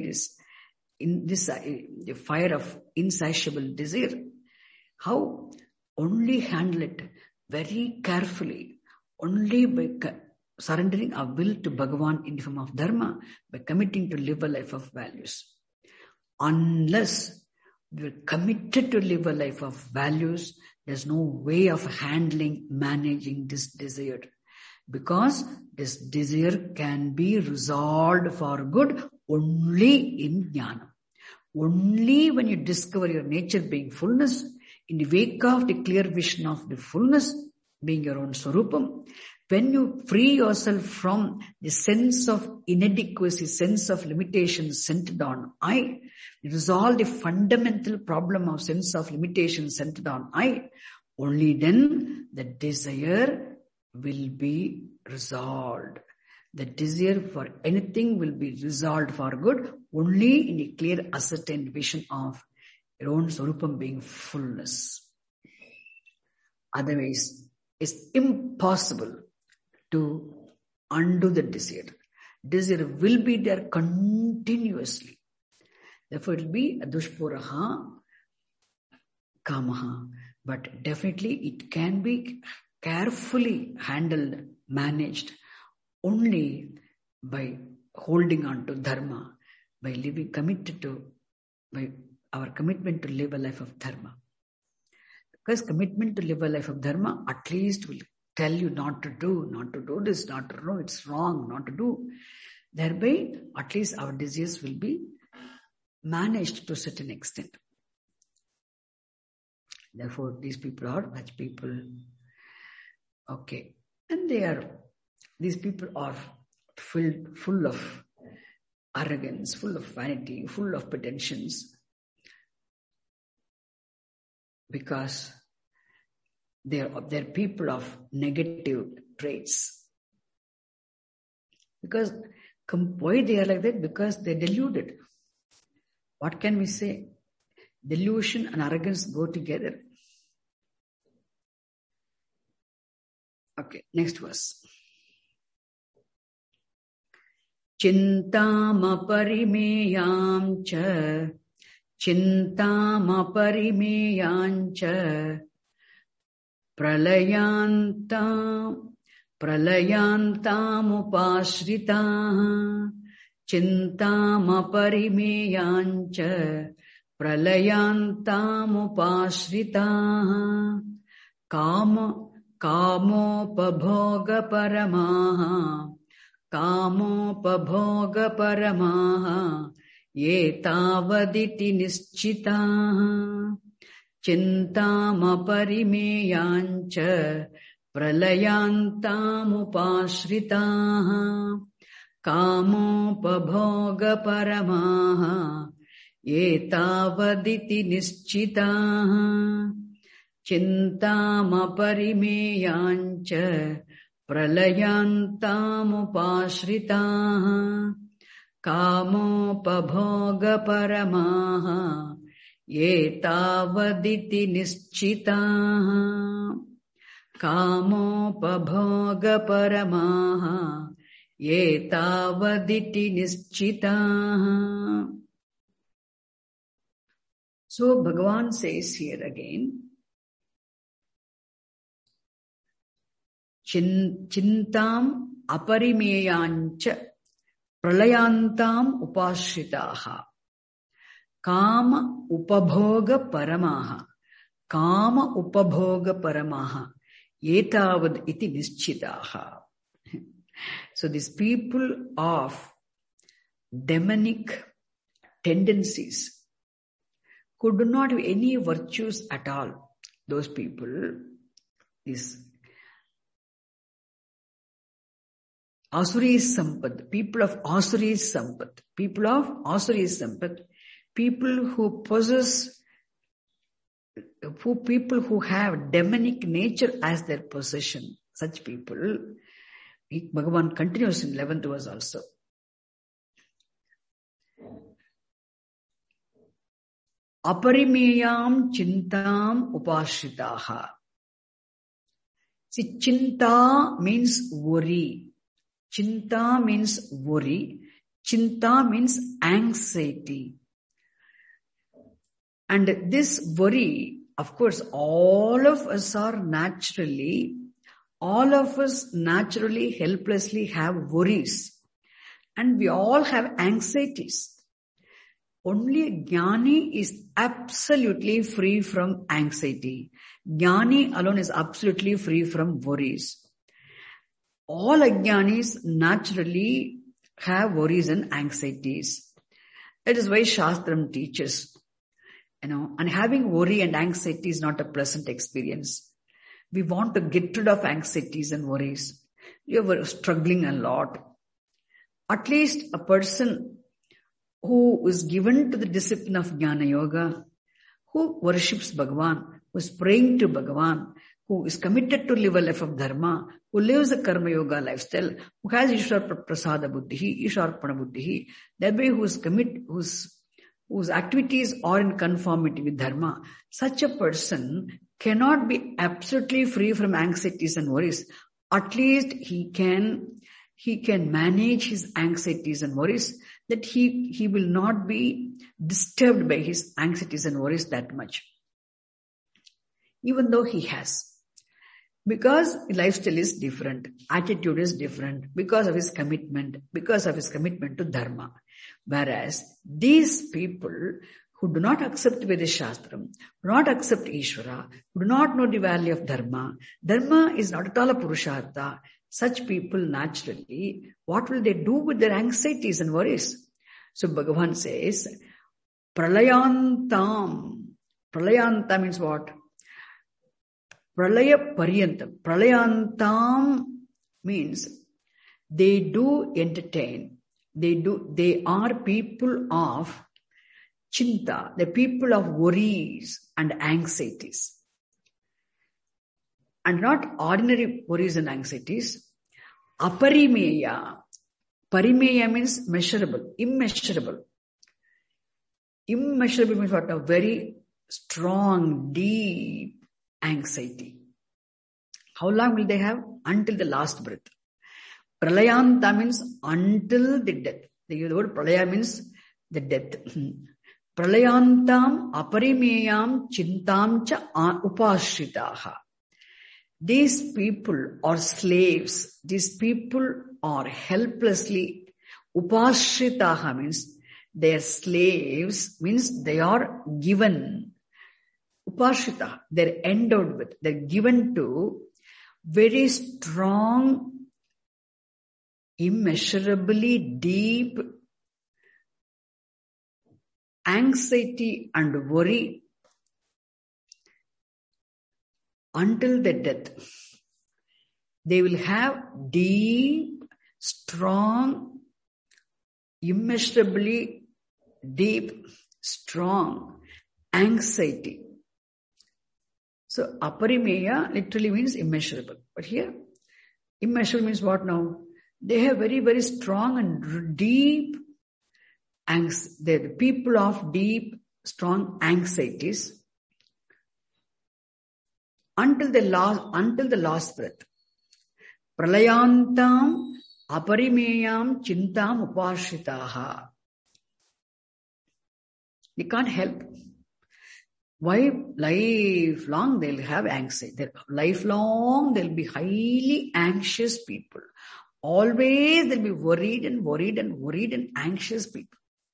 the fire of insatiable desire? How? Only handle it very carefully, only by surrendering our will to Bhagavan in the form of dharma, by committing to live a life of values. Unless we are committed to live a life of values, there's no way of handling, managing this desire. Because this desire can be resolved for good only in jnana. Only when you discover your nature being fullness, in the wake of the clear vision of the fullness being your own Swarupam, when you free yourself from the sense of inadequacy, sense of limitation centered on I, resolve the fundamental problem of sense of limitation centered on I, only then the desire will be resolved. The desire for anything will be resolved for good only in a clear ascertained vision of your own Swarupam being fullness. Otherwise, it's impossible to undo the desire. Desire will be there continuously. Therefore, it will be dushpuraha kamaha. But definitely it can be carefully handled, managed only by holding on to dharma, by living by our commitment to live a life of dharma. Because commitment to live a life of dharma at least will tell you not to do this, not to know it's wrong, not to do. Thereby, at least our desires will be managed to a certain extent. Therefore, these people are such people. Okay. And these people are full of arrogance, full of vanity, full of pretensions. Because they're people of negative traits. Because why they are like that? Because they're deluded. What can we say? Delusion and arrogance go together. Okay, next verse. Chintamaparimeyaam cha pralayantamupashritaah chintamaparimeyaam cha pralayantamupashritaah kamopabhogaparamaah etavaditi nischitaah chintamaparimeyaam cha pralayantamupashritaah kamopabhogaparamaah etavaditi nischitaah chintamaparimeyaam cha pralayantamupashritaah kamopabhogaparamaah etavaditi nischitaah kamopabhogaparamaah etavaditi nischitaah. So Bhagavan says here again, Chintam aparimeyancha pralayantam upashritaha kama upabhoga paramaha etavad iti nischitaha. So these people of demonic tendencies who do not have any virtues at all, those people, these Asuri Sampad, people of Asuri Sampad, people who possess people who have demonic nature as their possession, such people, Bhagavan continues in 11th verse also. Aparimeyam chintam upashitaha. See, chinta means worry. Chinta means worry. Chinta means anxiety. And this worry, of course, all of us naturally helplessly have worries. And we all have anxieties. Only a Jnani is absolutely free from anxiety. Jnani alone is absolutely free from worries. All Ajnanis naturally have worries and anxieties. That is why Shastram teaches, and having worry and anxiety is not a pleasant experience. We want to get rid of anxieties and worries. You were struggling a lot. At least a person who is given to the discipline of Jnana Yoga, who worships Bhagavan, who is praying to Bhagavan, who is committed to live a life of dharma, who lives a karma yoga lifestyle, who has Ishwar Prasada Buddhi, Ishwarpana Buddhi, that way whose activities are in conformity with dharma, such a person cannot be absolutely free from anxieties and worries. At least he can manage his anxieties and worries, that he will not be disturbed by his anxieties and worries that much. Even though he has. Because lifestyle is different, attitude is different, because of his commitment to dharma. Whereas these people who do not accept Vedic Shastram, do not accept Ishvara, who do not know the value of dharma is not at all a purushartha. Such people naturally, what will they do with their anxieties and worries? So Bhagavan says, Pralayantam. Pralayanta means what? Pralaya Paryantam. Pralayantam means they do entertain. They are people of chinta, the people of worries and anxieties. And not ordinary worries and anxieties. Aparimeya. Parimeya means measurable, immeasurable. Immeasurable means what? A very strong, deep anxiety. How long will they have? Until the last breath. Pralayanta means until the death. The word pralaya means the death. Pralayantam aparimeyam chintam cha upashritaha. These people are slaves. These people are helplessly upashritaha means they are slaves, means they are given. Upashrita, they're endowed with, they're given to very strong, immeasurably deep anxiety and worry until their death. They will have deep, strong, immeasurably deep, strong anxiety. So aparimeya literally means immeasurable. But here, immeasurable means what now? They have very, very strong and deep anxiety. They're the people of deep, strong anxieties until the last breath. Pralayantam aparimeyam chintam upashritaha. They can't help. Why? Lifelong they'll have anxiety. Lifelong they'll be highly anxious people. Always they'll be worried and anxious people.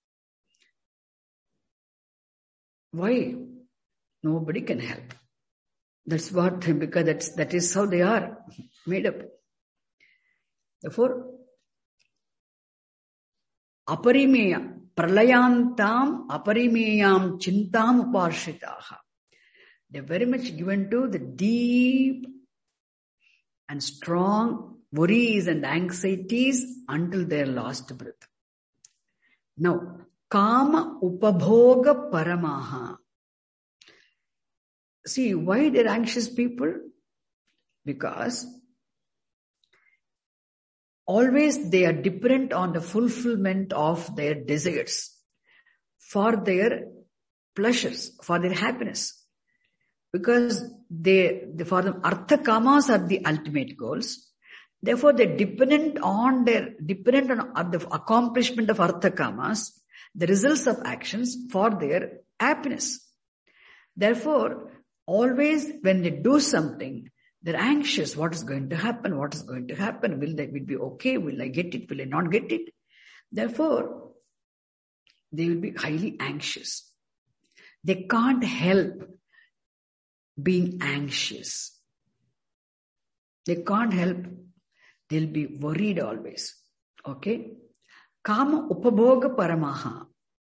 Why? Nobody can help. That's what, because that is how they are made up. Therefore, aparimeya, pralayantam aparimeyam chintam upashritaha. They're very much given to the deep and strong worries and anxieties until their last breath. Now, kama upabhoga paramaha. see, why they're anxious people? Because always they are dependent on the fulfillment of their desires for their pleasures, for their happiness. Because for them, artha kamas are the ultimate goals. Therefore, they're dependent on the accomplishment of artha kamas, the results of actions for their happiness. Therefore, always when they do something, they're anxious. What is going to happen? What is going to happen? Will it be okay? Will I get it? Will I not get it? Therefore, they will be highly anxious. They can't help being anxious. They can't help. They'll be worried always. Okay? Kama upabhoga paramaha.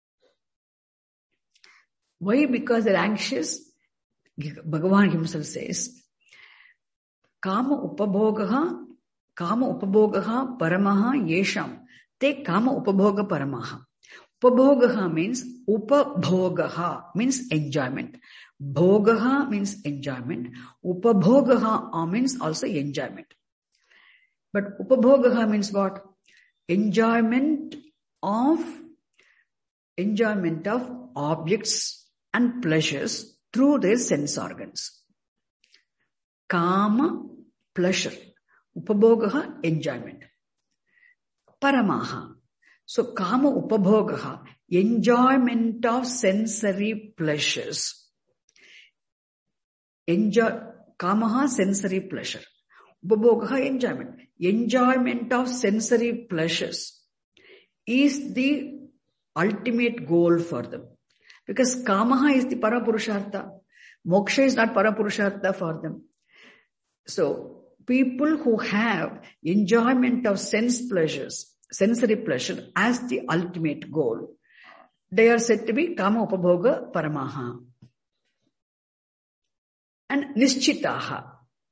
Why? Because they're anxious. Bhagavan himself says, Kama upabhogaha paramaha yesham. Te kama upabhoga paramaha. Upabhogaha means upabhogaha means enjoyment. Bhogaha means enjoyment. Upabhogaha means also enjoyment. But upabhogaha means what? Enjoyment of objects and pleasures through their sense organs. Kama, pleasure. Upabhogaha, enjoyment. Paramaha. So kama upabhogaha, enjoyment of sensory pleasures. Kamaha, sensory pleasure. Upabhogaha, enjoyment. Enjoyment of sensory pleasures is the ultimate goal for them. Because kamaha is the parapurushartha. Moksha is not parapurushartha for them. So, people who have enjoyment of sensory pleasure as the ultimate goal, they are said to be kama upabhoga paramaha. And nischitaha.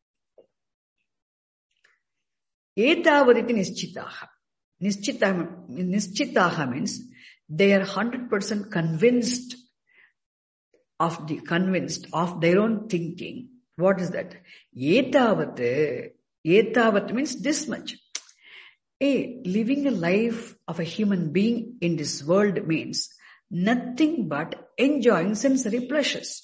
Etavaditi nischitaha. Nischitaha means they are 100% convinced of their own thinking. What is that? Etavat means this much. Living a life of a human being in this world means nothing but enjoying sensory pleasures.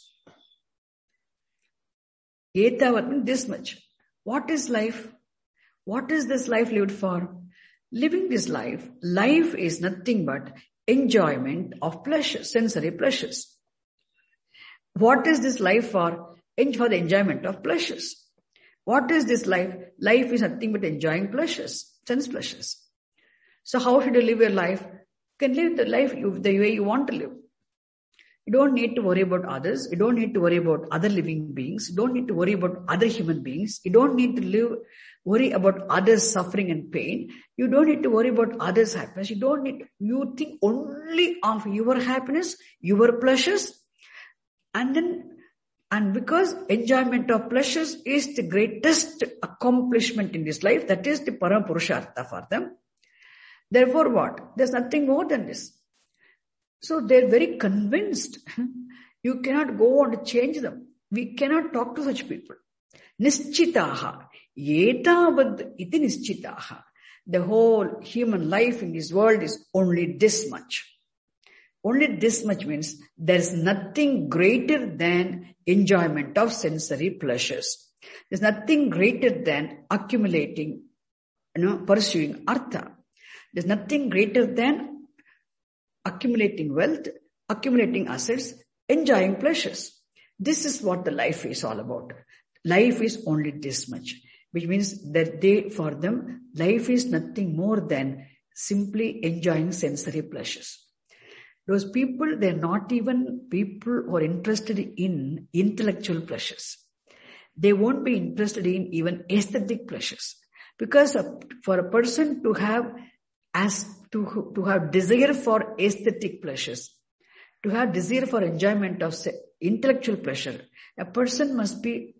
Etavat means this much. What is life? What is this life lived for? Living this life is nothing but enjoyment of pleasures, sensory pleasures. What is this life for? For the enjoyment of pleasures. What is this life? Life is nothing but enjoying pleasures, sense pleasures. So how should you live your life? You can live the life the way you want to live. You don't need to worry about others. You don't need to worry about other living beings. You don't need to worry about other human beings. You don't need to worry about others' suffering and pain. You don't need to worry about others' happiness. You think only of your happiness, your pleasures, and because enjoyment of pleasures is the greatest accomplishment in this life, that is the Parapurushartha for them. Therefore what? There's nothing more than this. So they're very convinced. You cannot go on to change them. We cannot talk to such people. Nischitaha. Etavad iti nischitaha. The whole human life in this world is only this much. Only this much means there's nothing greater than enjoyment of sensory pleasures. There's nothing greater than accumulating, pursuing artha. There's nothing greater than accumulating wealth, accumulating assets, enjoying pleasures. This is what the life is all about. Life is only this much, which means that for them, life is nothing more than simply enjoying sensory pleasures. Those people, they're not even people who are interested in intellectual pleasures. They won't be interested in even aesthetic pleasures. Because for a person to have desire for aesthetic pleasures, to have desire for enjoyment of intellectual pleasure, a person must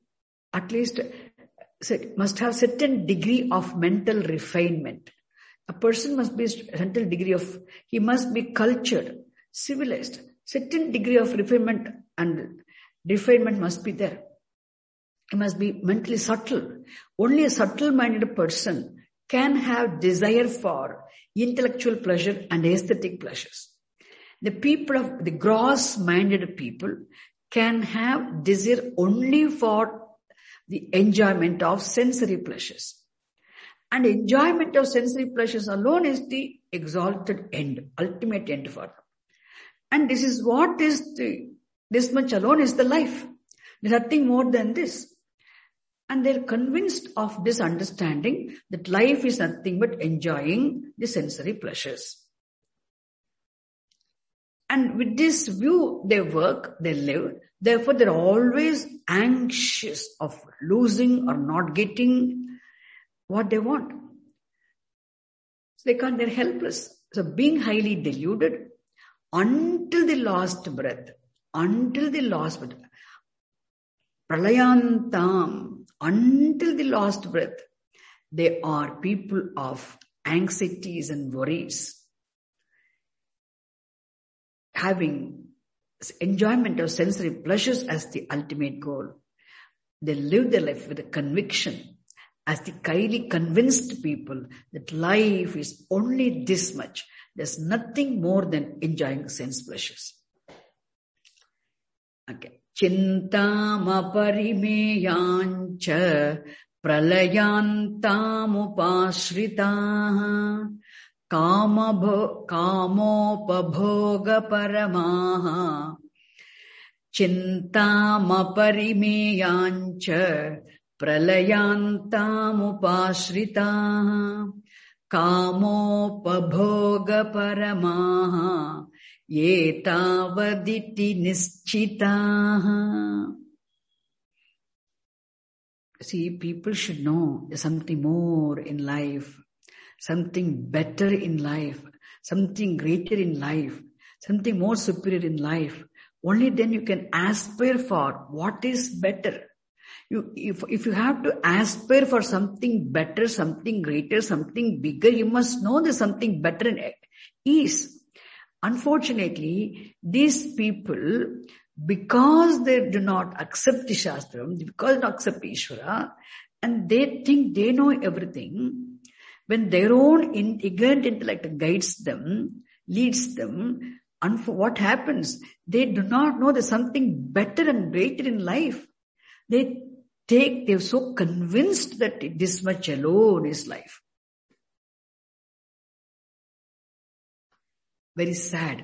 have certain degree of mental refinement. A person must be certain degree he must be cultured, civilized, certain degree of refinement and refinement must be there. It must be mentally subtle. Only a subtle-minded person can have desire for intellectual pleasure and aesthetic pleasures. The people of the gross-minded people can have desire only for the enjoyment of sensory pleasures. And enjoyment of sensory pleasures alone is the exalted end, ultimate end for them. And this is what is this much alone is the life. There's nothing more than this. And they're convinced of this understanding that life is nothing but enjoying the sensory pleasures. And with this view, they work, they live. Therefore, they're always anxious of losing or not getting what they want. So they're helpless. So being highly deluded until the last breath, pralayantam, until the last breath, they are people of anxieties and worries, having enjoyment of sensory pleasures as the ultimate goal. They live their life with a conviction as the highly convinced people that life is only this much. There's nothing more than enjoying sense pleasures. Okay. Chintamaparimeyancha pralayantamupashritaha kamopabhoga paramaha chintamaparimeyancha pralayantamupashritaha kamopabhoga paramaha yetavaditi nischitaha. See, people should know there's something more in life, something better in life, something greater in life, something more superior in life. Only then you can aspire for what is better. If you have to aspire for something better, something greater, something bigger, you must know there's something better in it is. Unfortunately, these people, because they do not accept the Shastram, because they don't accept Ishvara, and they think they know everything, when their own ignorant intellect guides them, leads them, and what happens? They do not know there's something better and greater in life. They're so convinced that this much alone is life. Very sad.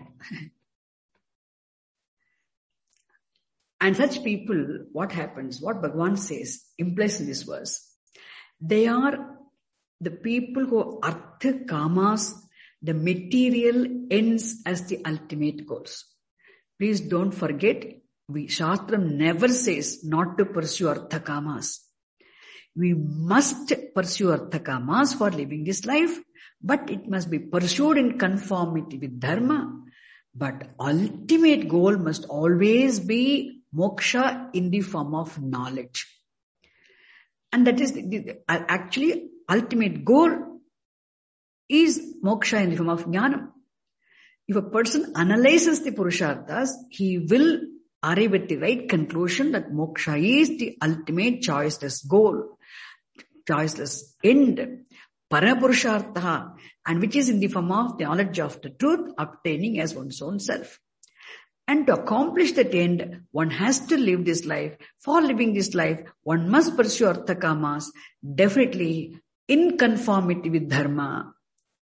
And such people, what happens? What Bhagavan says, implies in this verse, they are the people who artha kamas, the material ends as the ultimate goals. Please don't forget, Shastram never says not to pursue artha kamas. We must pursue artha kamas for living this life, but it must be pursued in conformity with dharma. But ultimate goal must always be moksha in the form of knowledge. And that is actually ultimate goal is moksha in the form of jnanam. If a person analyzes the purusharthas, he will arrive at the right conclusion that moksha is the ultimate choiceless goal, choiceless end, parapurushartha, and which is in the form of the knowledge of the truth, obtaining as one's own self. And to accomplish that end, one has to live this life. For living this life, one must pursue artha kamas, definitely in conformity with dharma.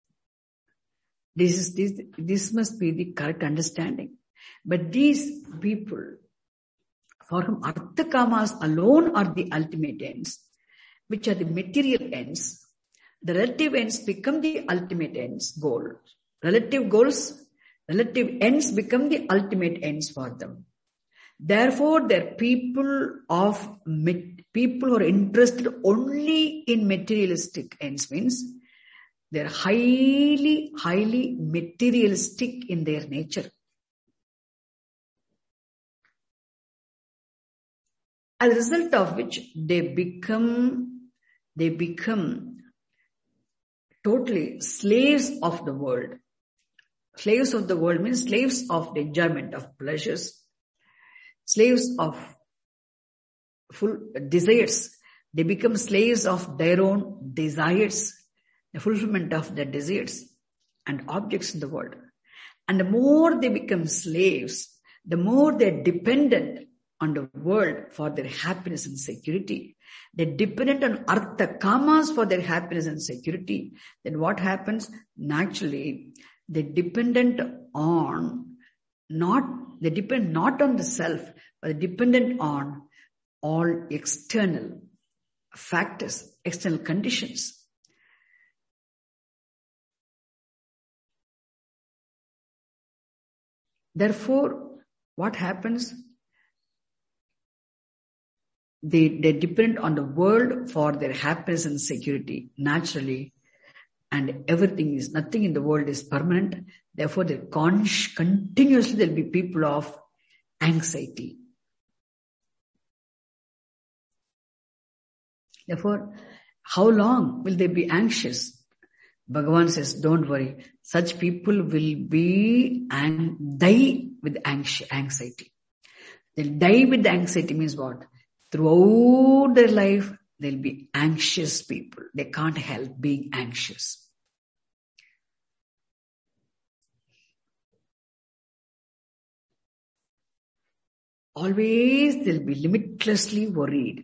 This must be the correct understanding. But these people, for whom artha kamas alone are the ultimate ends, which are the material ends, the relative ends become the ultimate ends, goal. Relative ends become the ultimate ends for them. Therefore, they're people who are interested only in materialistic ends, means they're highly, highly materialistic in their nature. As a result of which they become totally slaves of the world. Slaves of the world means slaves of the enjoyment of pleasures, slaves of full desires. They become slaves of their own desires, the fulfillment of their desires and objects in the world. And the more they become slaves, the more they're dependent on the world for their happiness and security. They're dependent on artha kamas for their happiness and security. Then what happens? Naturally, they depend not on the self, but they're dependent on all external factors, external conditions. Therefore, what happens? They depend on the world for their happiness and security, naturally, and nothing in the world is permanent. Therefore, continuously there'll be people of anxiety. Therefore, how long will they be anxious? Bhagavan says, don't worry. Such people will die with anxiety. They'll die with anxiety means what? Throughout their life, they'll be anxious people. They can't help being anxious. Always they'll be limitlessly worried.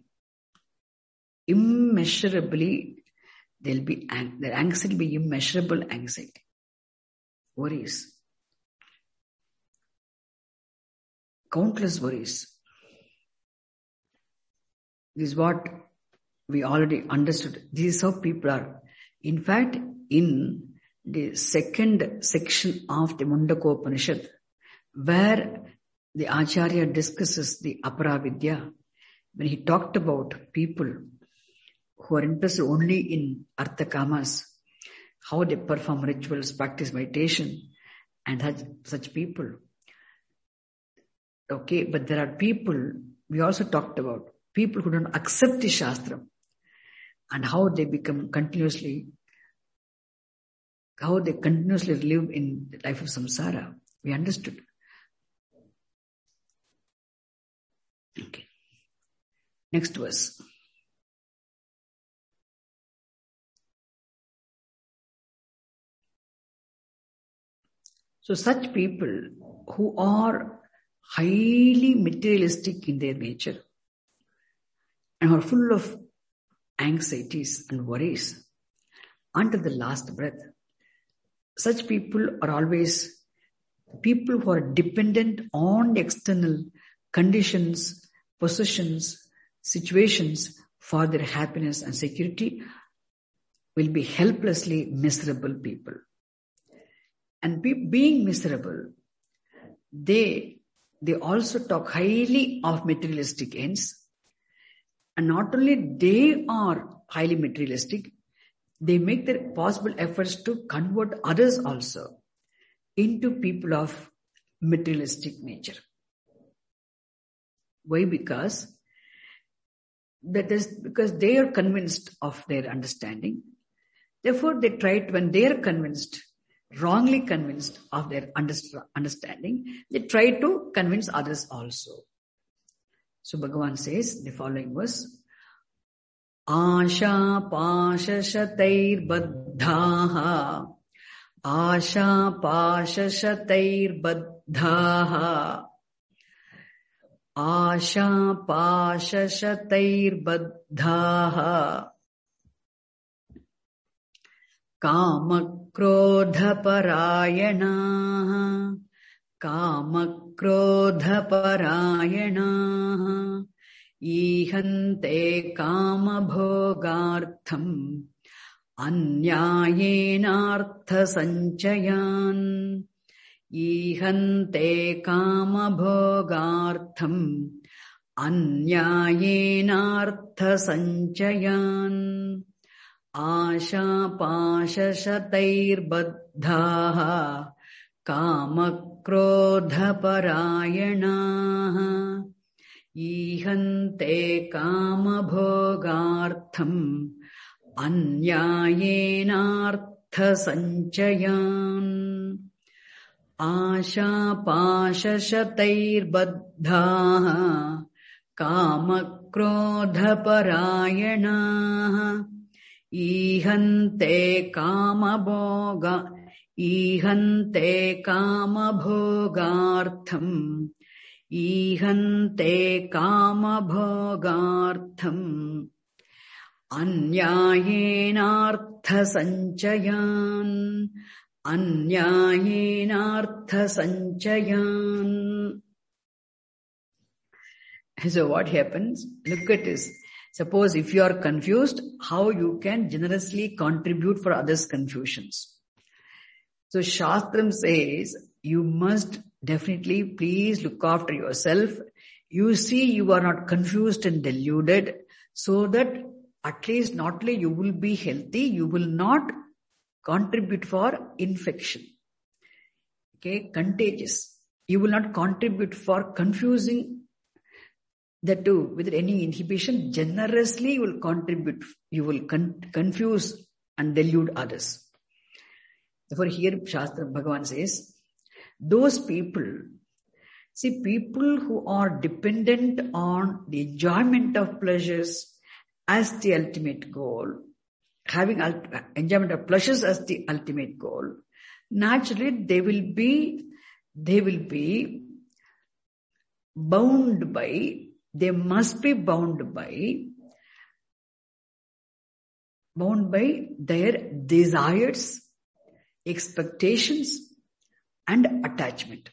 Immeasurably, their anxiety will be immeasurable anxiety. Worries. Countless worries. This is what we already understood. This is how people are. In fact, in the second section of the Mundaka Upanishad, where the Acharya discusses the Aparavidya, when he talked about people who are interested only in Artha Kamas, how they perform rituals, practice meditation, and such people. Okay, but there are people, we also talked about, people who don't accept the Shastra and how they continuously live in the life of samsara. We understood. Okay. Next verse. So such people who are highly materialistic in their nature and are full of anxieties and worries until the last breath, such people are always people who are dependent on the external conditions, possessions, situations for their happiness and security, will be helplessly miserable people. And being miserable, they also talk highly of materialistic ends. And not only they are highly materialistic, they make their possible efforts to convert others also into people of materialistic nature. Why? Because they are convinced of their understanding. Therefore, they try to, when they are convinced, wrongly convinced of their understanding, they try to convince others also. So Bhagavan says the following verse: Asha pashashatair baddhaha, Asha pashashatair baddhaha, Asha pashashatair baddhaha, Kamakrodhaparayanaha, Kamakrodhaparayanaha, Ihante kamabhogartham, Anyayenartha sanchayan, Ihante kamabhogartham, Anyayenartha sanchayan, Asha pashashatair baddhaha, Kamakrodhaparayanaha, Ihante kamabhogartham, Anyayenartha sanchayan. Asha pasha shatair baddhaha kamakrodha parayanaha ihante kamabhogartham ihante kamabhogartham anyayenartha sanchayan anyayenartha sanchayan. So what happens? Look at this. Suppose if you are confused, how you can generously contribute for others' confusions. So Shastram says, you must definitely please look after yourself. You see you are not confused and deluded, so that at least not only you will be healthy, you will not contribute for infection. Okay, contagious. You will not contribute for confusing the two without any inhibition. Generously you will contribute. You will confuse and delude others. Therefore here Shastra Bhagavan says, those people who are dependent on the enjoyment of pleasures as the ultimate goal, having enjoyment of pleasures as the ultimate goal, naturally they will be bound by, they must be bound by their desires, expectations and attachment.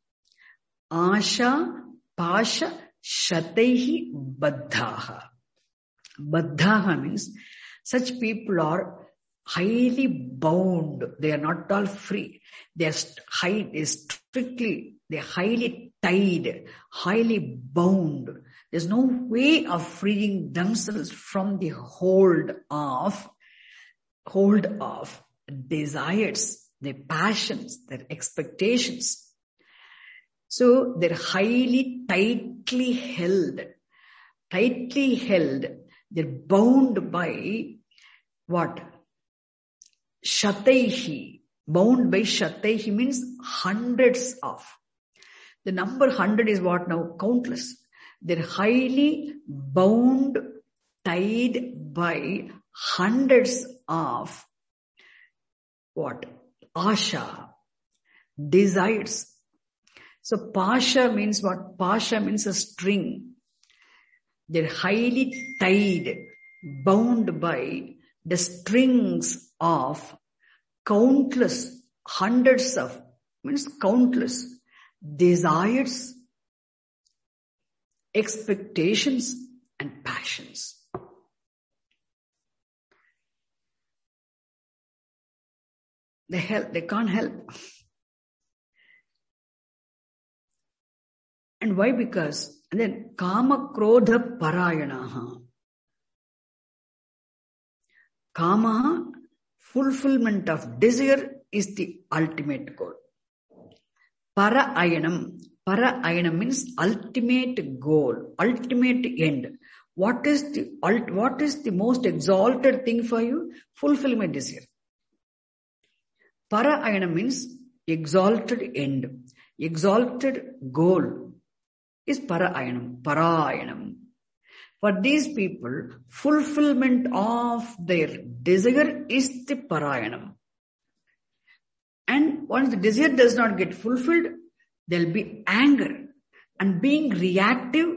Asha pasha shataihi baddhaha. Baddhaha means such people are highly bound. They are not all free. They are highly tied, highly bound. There's no way of freeing themselves from the hold of desires, their passions, their expectations. So they're highly tightly held. They're bound by what? Shataihi. Bound by Shataihi means hundreds of. The number 100 is what now? Countless. They're highly bound, tied by hundreds of what? Asha. Desires. So pasha means what? Pasha means a string. They're highly tied, bound by the strings of countless, hundreds of, means countless desires, expectations and passions. They can't help. And why? Because, and then kama krodha parayanaha. Kama, fulfillment of desire, is the ultimate goal. Parayanam means ultimate goal, ultimate end. What is the most exalted thing for you? Fulfillment desire. Parayanam means exalted end, exalted goal is Parayanam. For these people, fulfillment of their desire is the Parayanam. And once the desire does not get fulfilled, there will be anger and being reactive,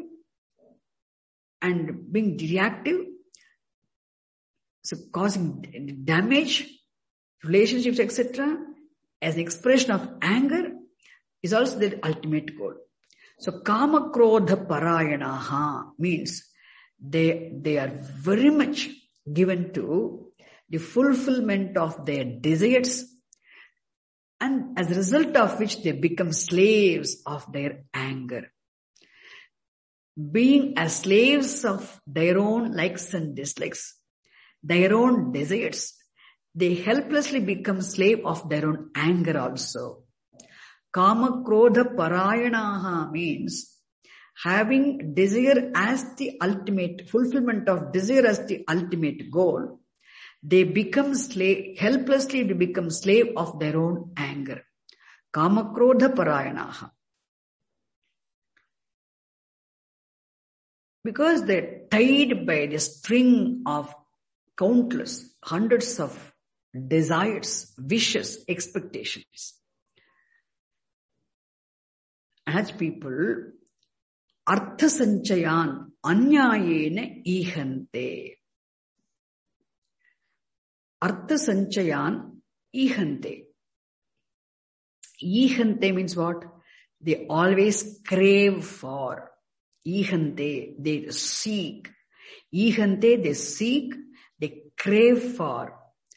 so causing damage, relationships, etc. as an expression of anger is also their ultimate goal. So kama krodha parayanaha means they are very much given to the fulfillment of their desires, and as a result of which they become slaves of their anger. Being as slaves of their own likes and dislikes, their own desires, they helplessly become slave of their own anger also. Kama krodha parayanaha means having desire as the ultimate, fulfillment of desire as the ultimate goal. They become helplessly become slave of their own anger. Kamakrodha parayanaha. Because they're tied by the string of countless, hundreds of desires, wishes, expectations. As people, artha sanchayan anyayena ihante. Artha sanchayan ihante. Ihante means what? They always crave for. Ihante, they seek. Ihante, they seek, they crave for.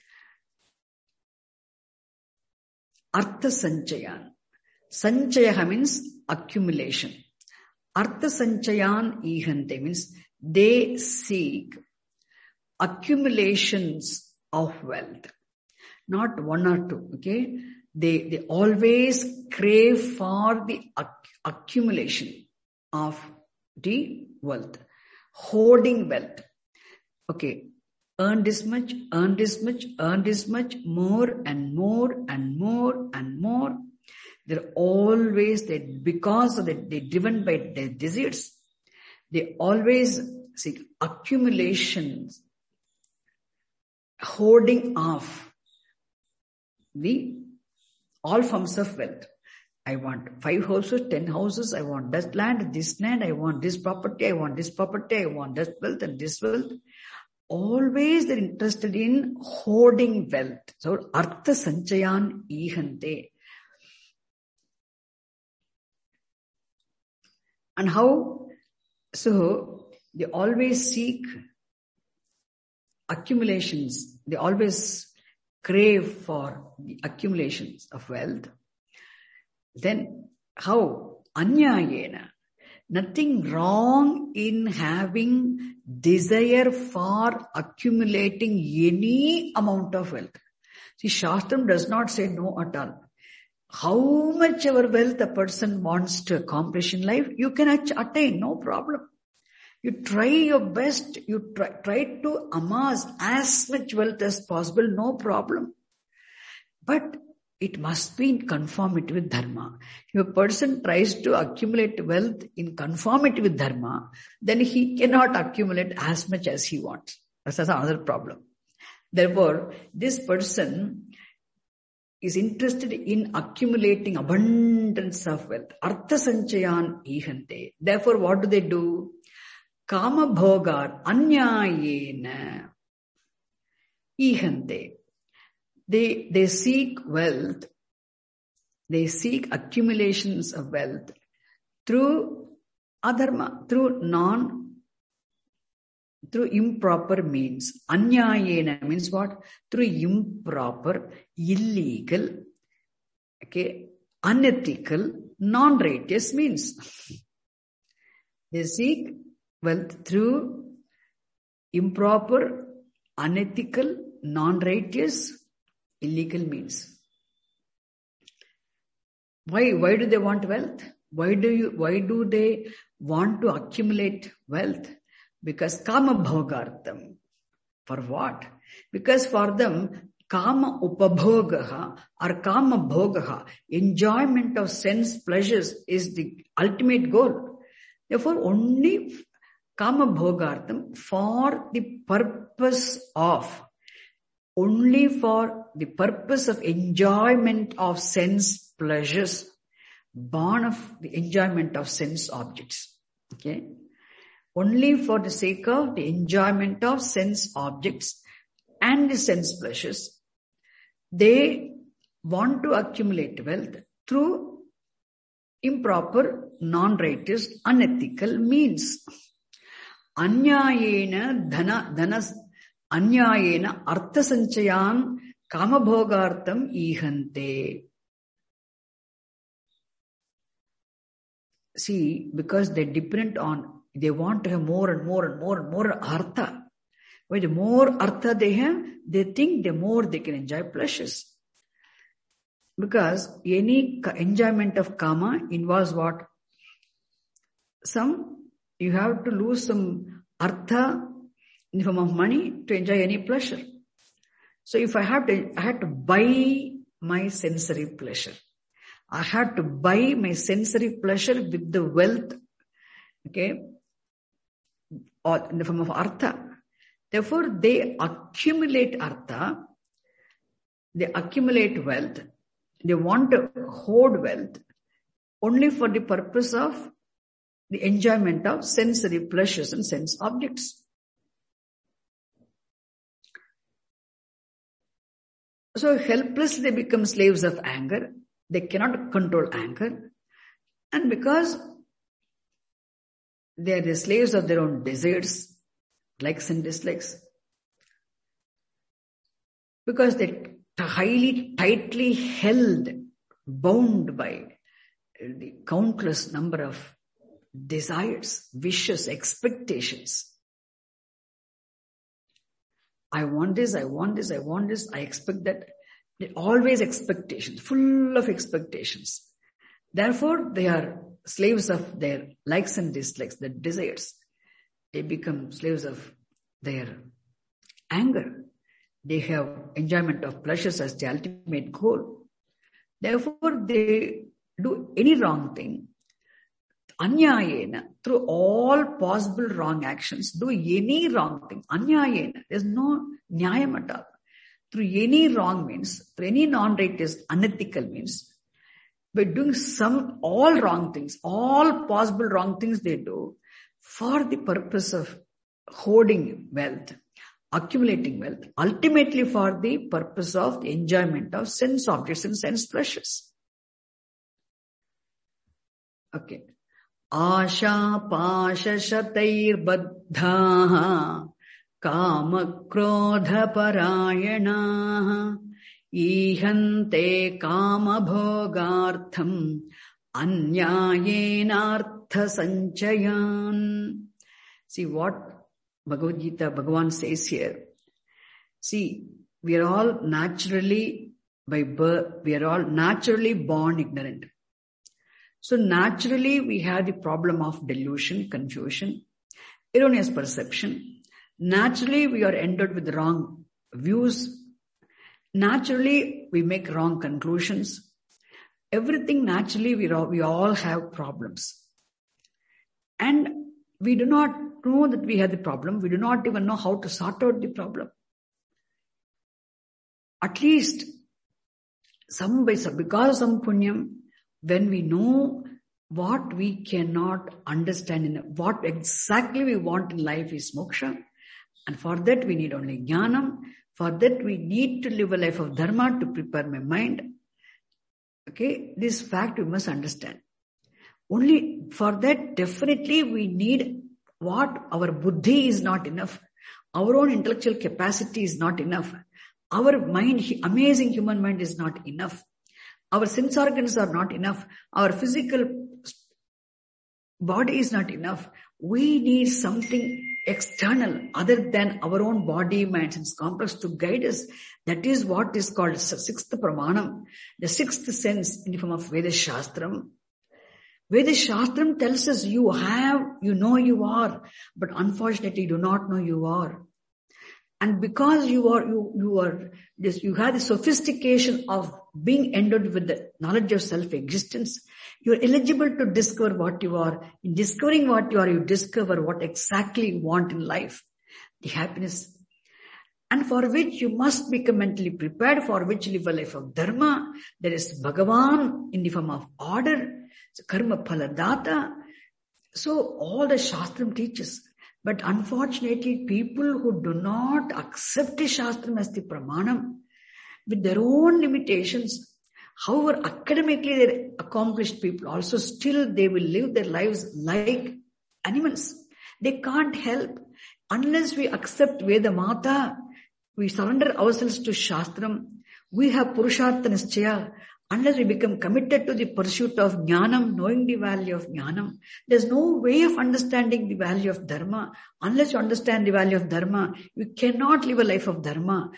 Artha sanchayan. Sanchayaha means accumulation. Artha sanchayan ihante means they seek accumulations of wealth. Not one or two, okay? They always crave for the accumulation of the wealth. Hoarding wealth. Okay. Earn this much, earn this much, earn this much, more and more and more and more. They're always, because they're driven by their desires, they always seek accumulations, hoarding of all forms of wealth. I want 5 houses, 10 houses, I want that land, I want this property, I want this property, I want that wealth and this wealth. Always they're interested in hoarding wealth. So, artha sanchayan ihante. And how? So, they always seek accumulations. They always crave for the accumulations of wealth. Then, how? Anyayena. Nothing wrong in having desire for accumulating any amount of wealth. See, Shastram does not say no at all. How much ever wealth a person wants to accomplish in life, you can attain, no problem. You try your best, you try to amass as much wealth as possible, no problem. But it must be in conformity with dharma. If a person tries to accumulate wealth in conformity with dharma, then he cannot accumulate as much as he wants. That's another problem. Therefore, this person is interested in accumulating abundance of wealth. Artha sanchayan ihante. Therefore, what do? Kama bhogar anyayena ihante. They seek wealth, they seek accumulations of wealth through adharma, through improper means. Anyayena means what? Through improper, illegal, okay, unethical, non-righteous means. They seek wealth through improper, unethical, non-righteous, illegal means. Why do they want wealth? Why do they want to accumulate wealth? Because kama bhogartham. For what? Because for them, kama upabhogaha or kama bhogaha, enjoyment of sense pleasures is the ultimate goal. Therefore, only kama bhogartham for the purpose of enjoyment of sense pleasures, born of the enjoyment of sense objects. Okay? Only for the sake of the enjoyment of sense objects and the sense pleasures, they want to accumulate wealth through improper, non-righteous, unethical means. Anyayena anyayena artha sanchayan kama bhogartham ihante. See, because they depend on, they want to have more and more and more and more artha. When the more artha they have, they think the more they can enjoy pleasures. Because any enjoyment of kama involves what? You have to lose some artha in the form of money to enjoy any pleasure. So if I had to buy my sensory pleasure. I have to buy my sensory pleasure with the wealth, okay, or in the form of artha. Therefore, they accumulate artha, they accumulate wealth, they want to hoard wealth only for the purpose of the enjoyment of sensory pleasures and sense objects. So helpless, they become slaves of anger. They cannot control anger. And because they are the slaves of their own desires, likes and dislikes, because they highly, tightly held, bound by the countless number of desires, wishes, expectations. I want this, I want this, I want this, I expect that. They're always expectations, full of expectations. Therefore, they are slaves of their likes and dislikes, their desires. They become slaves of their anger. They have enjoyment of pleasures as the ultimate goal. Therefore, they do any wrong thing, anyayena, through all possible wrong actions, do any wrong thing, anyayena, there's no nyayam at all. Through any wrong means, through any non-right is unethical means, by doing all wrong things, all possible wrong things they do for the purpose of hoarding wealth, accumulating wealth, ultimately for the purpose of the enjoyment of sense objects and sense pleasures. Okay. Asha pasha shatair baddhaha kama krodha parayanaha ihante kama bhogartham anyayenartha sanchayan. See what Bhagavad Gita, Bhagavan says here. See, we are all naturally, by birth, we are all naturally born ignorant. So naturally, we have the problem of delusion, confusion, erroneous perception. Naturally, we are endowed with wrong views. Naturally, we make wrong conclusions. Everything naturally, we all have problems. And we do not know that we have the problem. We do not even know how to sort out the problem. At least, because of some punyam, when we know what we cannot understand, what exactly we want in life is moksha, and for that we need only jnanam, for that we need to live a life of dharma to prepare my mind. Okay, this fact we must understand. Only for that definitely we need what our buddhi is not enough. Our own intellectual capacity is not enough. Our mind, amazing human mind is not enough. Our sense organs are not enough. Our physical body is not enough. We need something external other than our own body, mind, sense complex to guide us. That is what is called sixth pramanam, the sixth sense in the form of Veda Shastram. Veda Shastram tells us you know you are, but unfortunately you do not know you are. And because you have the sophistication of being endowed with the knowledge of self-existence, you are eligible to discover what you are. In discovering what you are, you discover what exactly you want in life, the happiness, and for which you must become mentally prepared, for which you live a life of dharma. There is Bhagavan in the form of order, karma phaladata. So all the Shastram teaches. But unfortunately, people who do not accept the Shastram as the pramanam, with their own limitations, however academically they're accomplished people, also still they will live their lives like animals. They can't help. Unless we accept Veda Mata, we surrender ourselves to Shastram, we have Purushartha Nischaya. Unless we become committed to the pursuit of jnanam, knowing the value of jnanam, there's no way of understanding the value of dharma. Unless you understand the value of dharma, you cannot live a life of dharma.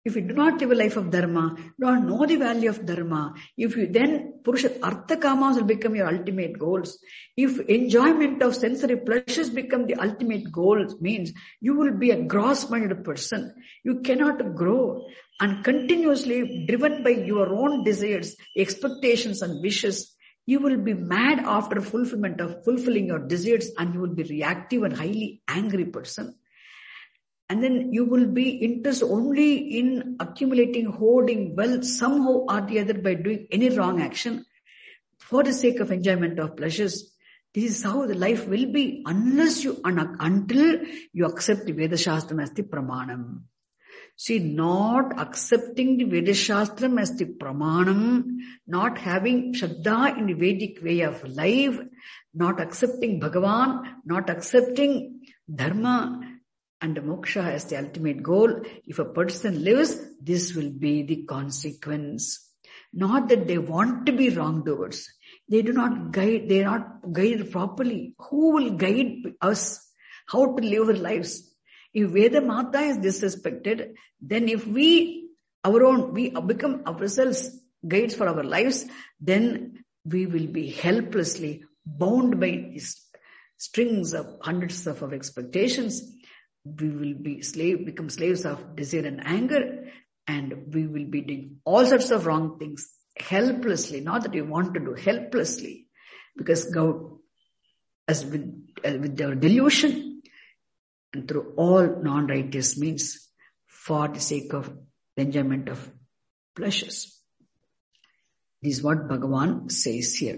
If you do not live a life of dharma, do not know the value of dharma, if you then, Purusha, Artha Kamas will become your ultimate goals. If enjoyment of sensory pleasures become the ultimate goals, means you will be a gross-minded person. You cannot grow, and continuously driven by your own desires, expectations and wishes, you will be mad after fulfilling your desires, and you will be reactive and highly angry person. And then you will be interested only in accumulating, hoarding wealth somehow or the other by doing any wrong action for the sake of enjoyment of pleasures. This is how the life will be until you accept the Veda Shastram as the Pramanam. See, not accepting the Veda Shastram as the Pramanam, not having Shraddha in the Vedic way of life, not accepting Bhagavan, not accepting Dharma and moksha as the ultimate goal. If a person lives, this will be the consequence. Not that they want to be wrongdoers. They are not guided properly. Who will guide us how to live our lives? If Veda Mata is disrespected, then if we become ourselves guides for our lives, then we will be helplessly bound by these strings of hundreds of our expectations. We will become slaves of desire and anger, and we will be doing all sorts of wrong things helplessly, not that we want to do, helplessly, because God, as with our delusion and through all non-righteous means for the sake of the enjoyment of pleasures. This is what Bhagavan says here.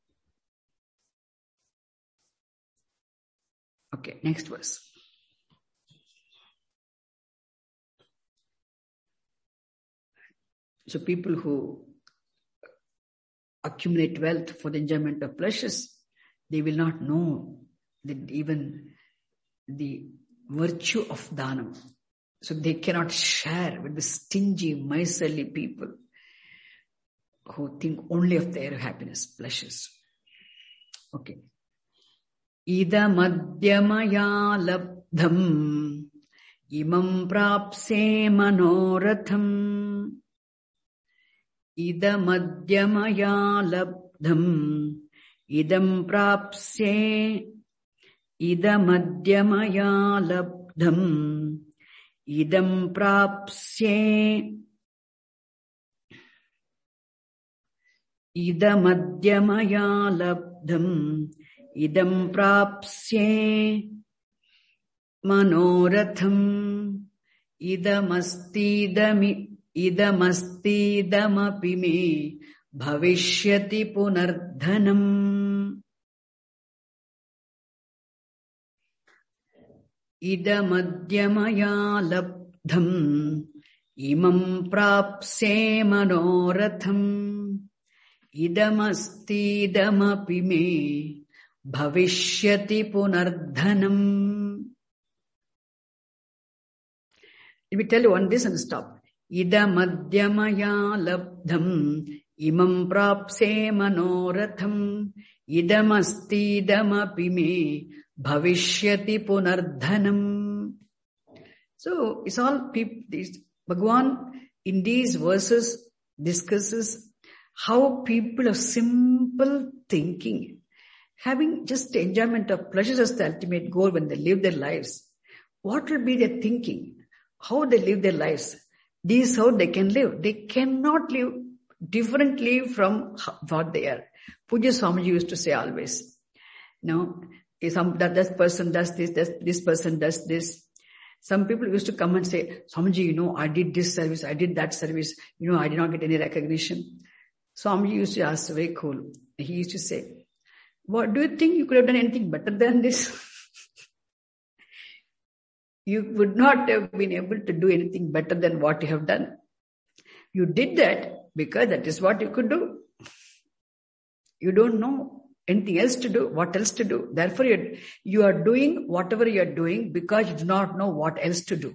Okay, next verse. So people who accumulate wealth for the enjoyment of pleasures, they will not know that even the virtue of dhanam. So they cannot share with the stingy, miserly people who think only of their happiness, pleasures. Okay. Ida madhyamaya labdham imam prapse manoratham. Ida madhyamaya labdham idam prapse. Ida madhyamaya labdham idam prapse. Ida madhyamaya labdham idam prapse manoratham idamapi me bhavishyati punardhanam. Idamadhyamaya labdham imam prapse manoratham idamapi me bhavishyati punardhanam. Let me tell you one this and stop. Idamadhyamaya labdham imam prapse manoratham idamapi me bhavishyati punardhanam. So it's all Bhagavan in these verses discusses how people of simple thinking, having just the enjoyment of pleasures as the ultimate goal when they live their lives, what will be their thinking? How they live their lives? This is how they can live. They cannot live differently from what they are. Puja Swamiji used to say always, that person does this, this person does this. Some people used to come and say, Swamiji, I did this service, I did that service, I did not get any recognition. Swamiji used to ask, very cool. He used to say, what do you think you could have done anything better than this? You would not have been able to do anything better than what you have done. You did that because that is what you could do. You don't know anything else to do, what else to do. Therefore, you are doing whatever you are doing because you do not know what else to do.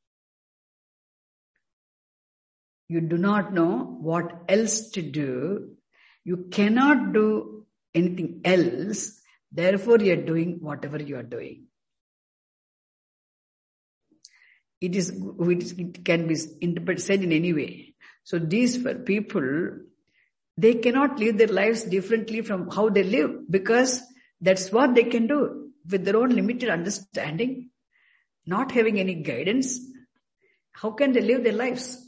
You do not know what else to do. You cannot do anything else. Therefore, you are doing whatever you are doing. it can be said in any way. So these people, they cannot live their lives differently from how they live, because that's what they can do with their own limited understanding, not having any guidance. How can they live their lives?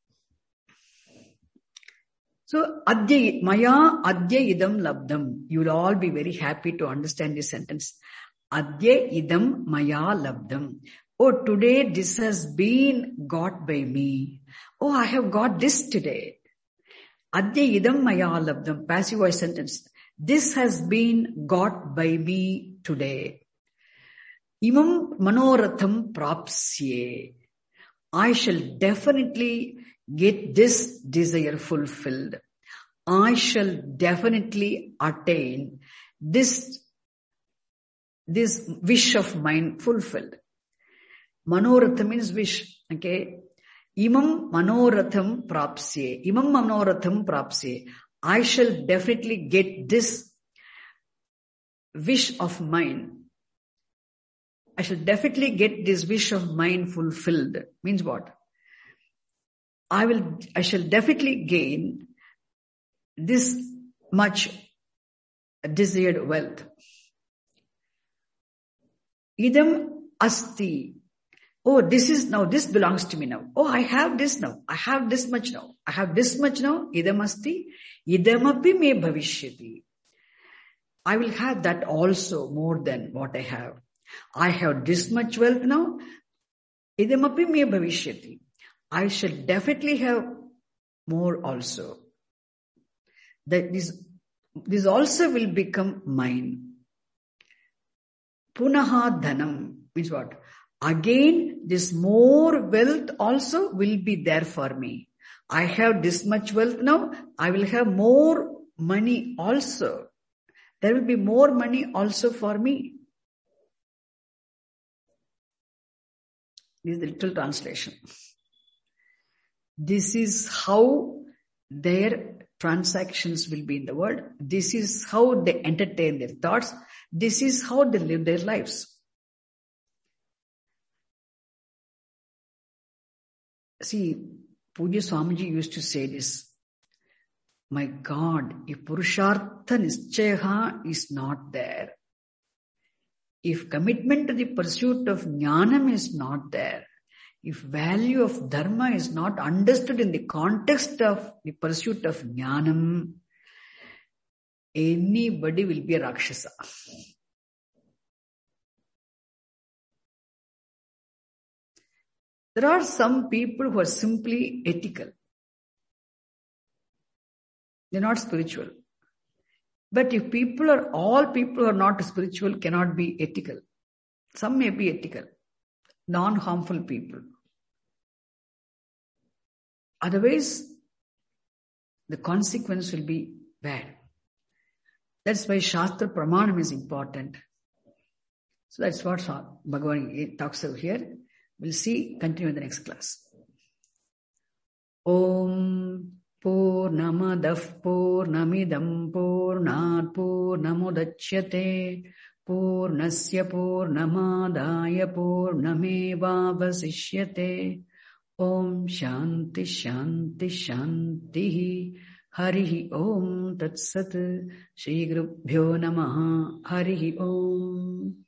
So, maya adya idam labdam. You will all be very happy to understand this sentence. Adya idam maya labdam. Oh, today this has been got by me. Oh, I have got this today. Adya idam maya labdam. Passive voice sentence. This has been got by me today. Imam manoratham prapsye. I shall definitely get this desire fulfilled. I shall definitely attain this wish of mine fulfilled. Manoratha means wish. Okay. Imam manoratham prapsye. Imam manoratham prapsye. I shall definitely get this wish of mine. I shall definitely get this wish of mine fulfilled. Means what? I shall definitely gain this much desired wealth. Idam asti. Oh, this belongs to me now. Oh, I have this now. I have this much now. I have this much now. Idam asti. Idamapi me bhavishyati. I will have that also more than what I have. I have this much wealth now. Idamapi me bhavishyati. I shall definitely have more also. That this also will become mine. Punaha dhanam means what? Again, this more wealth also will be there for me. I have this much wealth now. I will have more money also. There will be more money also for me. This is the literal translation. This is how their transactions will be in the world. This is how they entertain their thoughts. This is how they live their lives. See, Pujya Swamiji used to say this. My God, if Purushartha Nischaya is not there, if commitment to the pursuit of Jnanam is not there, if value of Dharma is not understood in the context of the pursuit of Jnanam, anybody will be a Rakshasa. There are some people who are simply ethical. They're not spiritual. But if all people who are not spiritual cannot be ethical. Some may be ethical, non-harmful people. Otherwise, the consequence will be bad. That's why Shastra Pramanam is important. So that's what Bhagavan talks about here. We'll continue in the next class. Om Purnamadav Purnamidam Purnat Purnamudachyate Purnasya Purnamadaya Purnamevavasishyate. Om Shanti Shanti Shanti. Harihi Om Tat Sat. Shri Gurubhyo Namaha. Harihi Om.